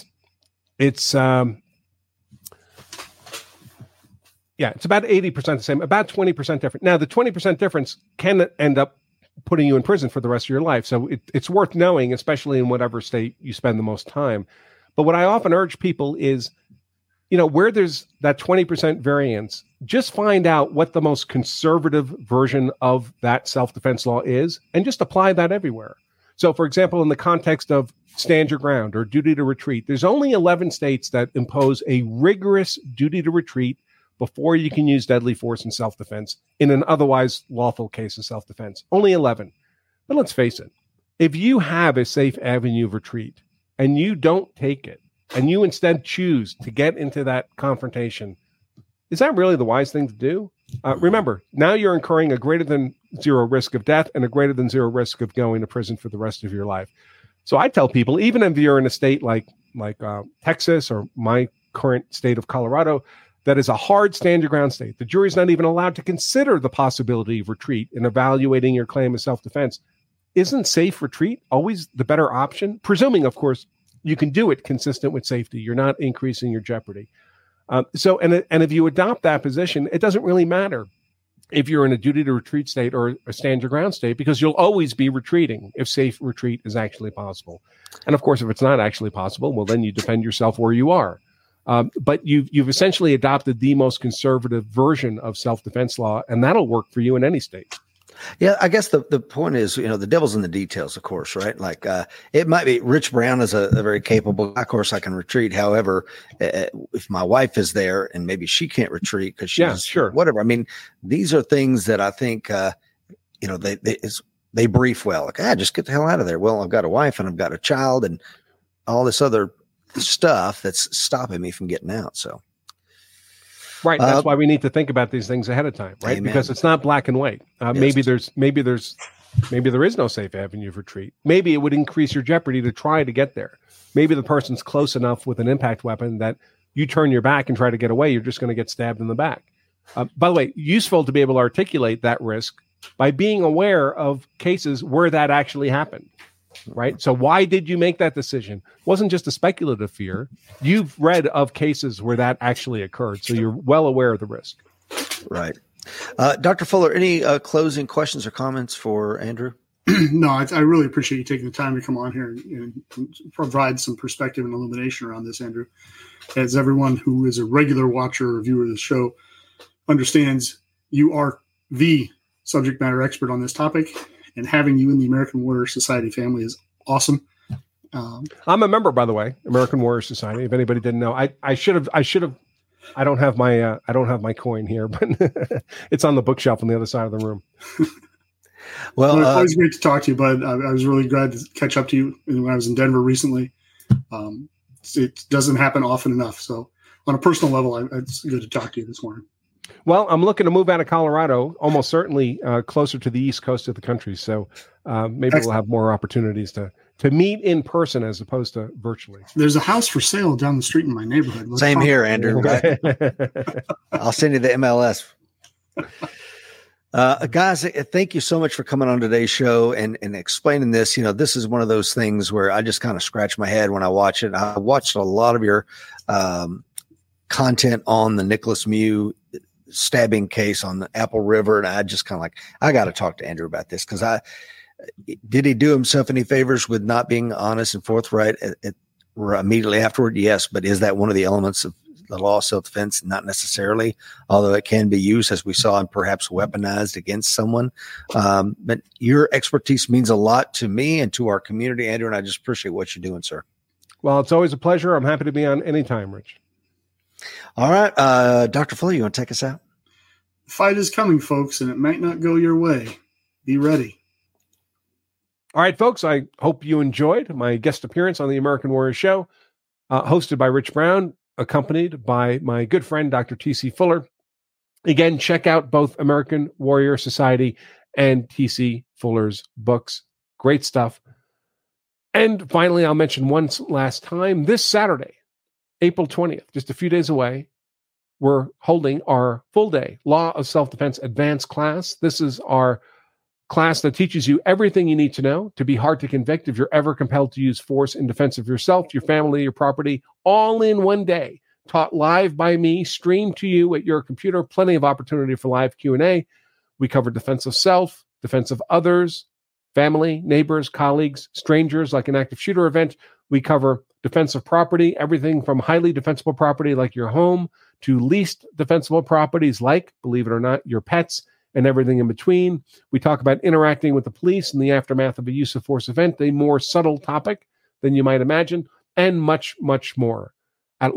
about 80% the same, about 20% different. Now, the 20% difference can end up putting you in prison for the rest of your life. So it's worth knowing, especially in whatever state you spend the most time. But what I often urge people is, where there's that 20% variance, just find out what the most conservative version of that self-defense law is and just apply that everywhere. So, for example, in the context of stand your ground or duty to retreat, there's only 11 states that impose a rigorous duty to retreat before you can use deadly force in self-defense in an otherwise lawful case of self-defense. Only 11. But let's face it, if you have a safe avenue of retreat and you don't take it, and you instead choose to get into that confrontation, is that really the wise thing to do? Remember, now you're incurring a greater than zero risk of death and a greater than zero risk of going to prison for the rest of your life. So I tell people, even if you're in a state like Texas or my current state of Colorado, that is a hard stand your ground state. The jury's not even allowed to consider the possibility of retreat in evaluating your claim of self-defense. Isn't safe retreat always the better option? Presuming, of course, you can do it consistent with safety. You're not increasing your jeopardy. And if you adopt that position, it doesn't really matter if you're in a duty to retreat state or a stand your ground state, because you'll always be retreating if safe retreat is actually possible. And of course, if it's not actually possible, well, then you defend yourself where you are. But you've essentially adopted the most conservative version of self-defense law, and that'll work for you in any state. Yeah, I guess the point is, the devil's in the details, of course, right? Like it might be Rich Brown is a very capable guy. Of course, I can retreat. However, if my wife is there and maybe she can't retreat because she's whatever. I mean, these are things that I think, they brief well. Like, just get the hell out of there. Well, I've got a wife and I've got a child and all this other stuff that's stopping me from getting out. So. Right. That's why we need to think about these things ahead of time, right? Amen. Because it's not black and white. Yes. Maybe there is no safe avenue of retreat. Maybe it would increase your jeopardy to try to get there. Maybe the person's close enough with an impact weapon that you turn your back and try to get away, you're just going to get stabbed in the back. By the way, useful to be able to articulate that risk by being aware of cases where that actually happened. Right. So why did you make that decision? It wasn't just a speculative fear. You've read of cases where that actually occurred. So you're well aware of the risk. Right. Dr. Fuller, any closing questions or comments for Andrew? No, I really appreciate you taking the time to come on here and provide some perspective and illumination around this, Andrew. As everyone who is a regular watcher or viewer of the show understands, you are the subject matter expert on this topic. And having you in the American Warrior Society family is awesome. I'm a member, by the way, American Warrior Society. If anybody didn't know, I should have. I don't have my coin here, but it's on the bookshelf on the other side of the room. Well, it's always great to talk to you, bud. I was really glad to catch up to you when I was in Denver recently. It doesn't happen often enough. So on a personal level, it's good to talk to you this morning. Well, I'm looking to move out of Colorado, almost certainly closer to the east coast of the country. So maybe we'll have more opportunities to meet in person as opposed to virtually. There's a house for sale down the street in my neighborhood. Same here, Andrew. Right? I'll send you the MLS. Guys, thank you so much for coming on today's show and explaining this. This is one of those things where I just kind of scratch my head when I watch it. I watched a lot of your content on the Nicholas Mew stabbing case on the Apple River. And I just kind of like, I got to talk to Andrew about this because did he do himself any favors with not being honest and forthright immediately afterward? Yes. But is that one of the elements of the law of self-defense? Not necessarily, although it can be used, as we saw, and perhaps weaponized against someone. But your expertise means a lot to me and to our community, Andrew, and I just appreciate what you're doing, sir. Well, it's always a pleasure. I'm happy to be on anytime, Rich. All right. Dr. Fuller, you want to take us out? The fight is coming, folks, and it might not go your way. Be ready. All right, folks, I hope you enjoyed my guest appearance on the American Warrior Show, hosted by Rich Brown, accompanied by my good friend, Dr. T.C. Fuller. Again, check out both American Warrior Society and T.C. Fuller's books. Great stuff. And finally, I'll mention one last time, this Saturday, April 20th, just a few days away, we're holding our full-day Law of Self-Defense Advanced class. This is our class that teaches you everything you need to know to be hard to convict if you're ever compelled to use force in defense of yourself, your family, your property, all in one day. Taught live by me, streamed to you at your computer. Plenty of opportunity for live Q&A. We cover defense of self, defense of others, family, neighbors, colleagues, strangers, like an active shooter event. We cover defense of property, everything from highly defensible property like your home to least defensible properties like, believe it or not, your pets and everything in between. We talk about interacting with the police in the aftermath of a use of force event, a more subtle topic than you might imagine, and much, much more. At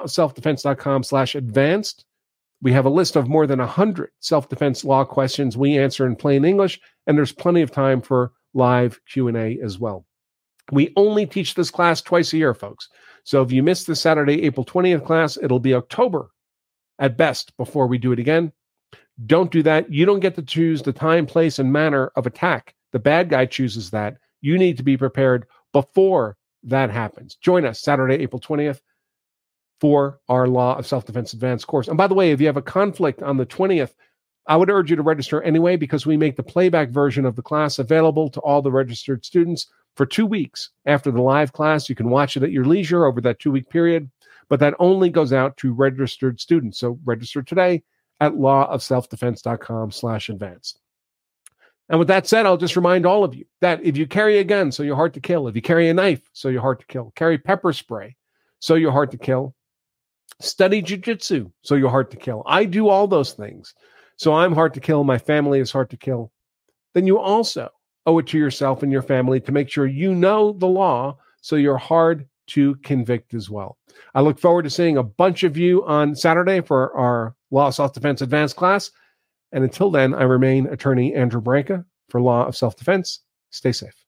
lawofselfdefense.com/advanced, we have a list of more than 100 self-defense law questions we answer in plain English, and there's plenty of time for live Q&A as well. We only teach this class twice a year, folks. So if you miss the Saturday, April 20th class, it'll be October at best before we do it again. Don't do that. You don't get to choose the time, place, and manner of attack. The bad guy chooses that. You need to be prepared before that happens. Join us Saturday, April 20th for our Law of Self-Defense Advanced course. And by the way, if you have a conflict on the 20th, I would urge you to register anyway, because we make the playback version of the class available to all the registered students for 2 weeks after the live class. You can watch it at your leisure over that 2-week period, but that only goes out to registered students. So register today at lawofselfdefense.com/advanced. And with that said, I'll just remind all of you that if you carry a gun, so you're hard to kill. If you carry a knife, so you're hard to kill. Carry pepper spray, so you're hard to kill. Study jiu-jitsu, so you're hard to kill. I do all those things. So I'm hard to kill. My family is hard to kill. Then you also owe it to yourself and your family to make sure you know the law, so you're hard to convict as well. I look forward to seeing a bunch of you on Saturday for our Law of Self-Defense Advanced class. And until then, I remain Attorney Andrew Branca for Law of Self-Defense. Stay safe.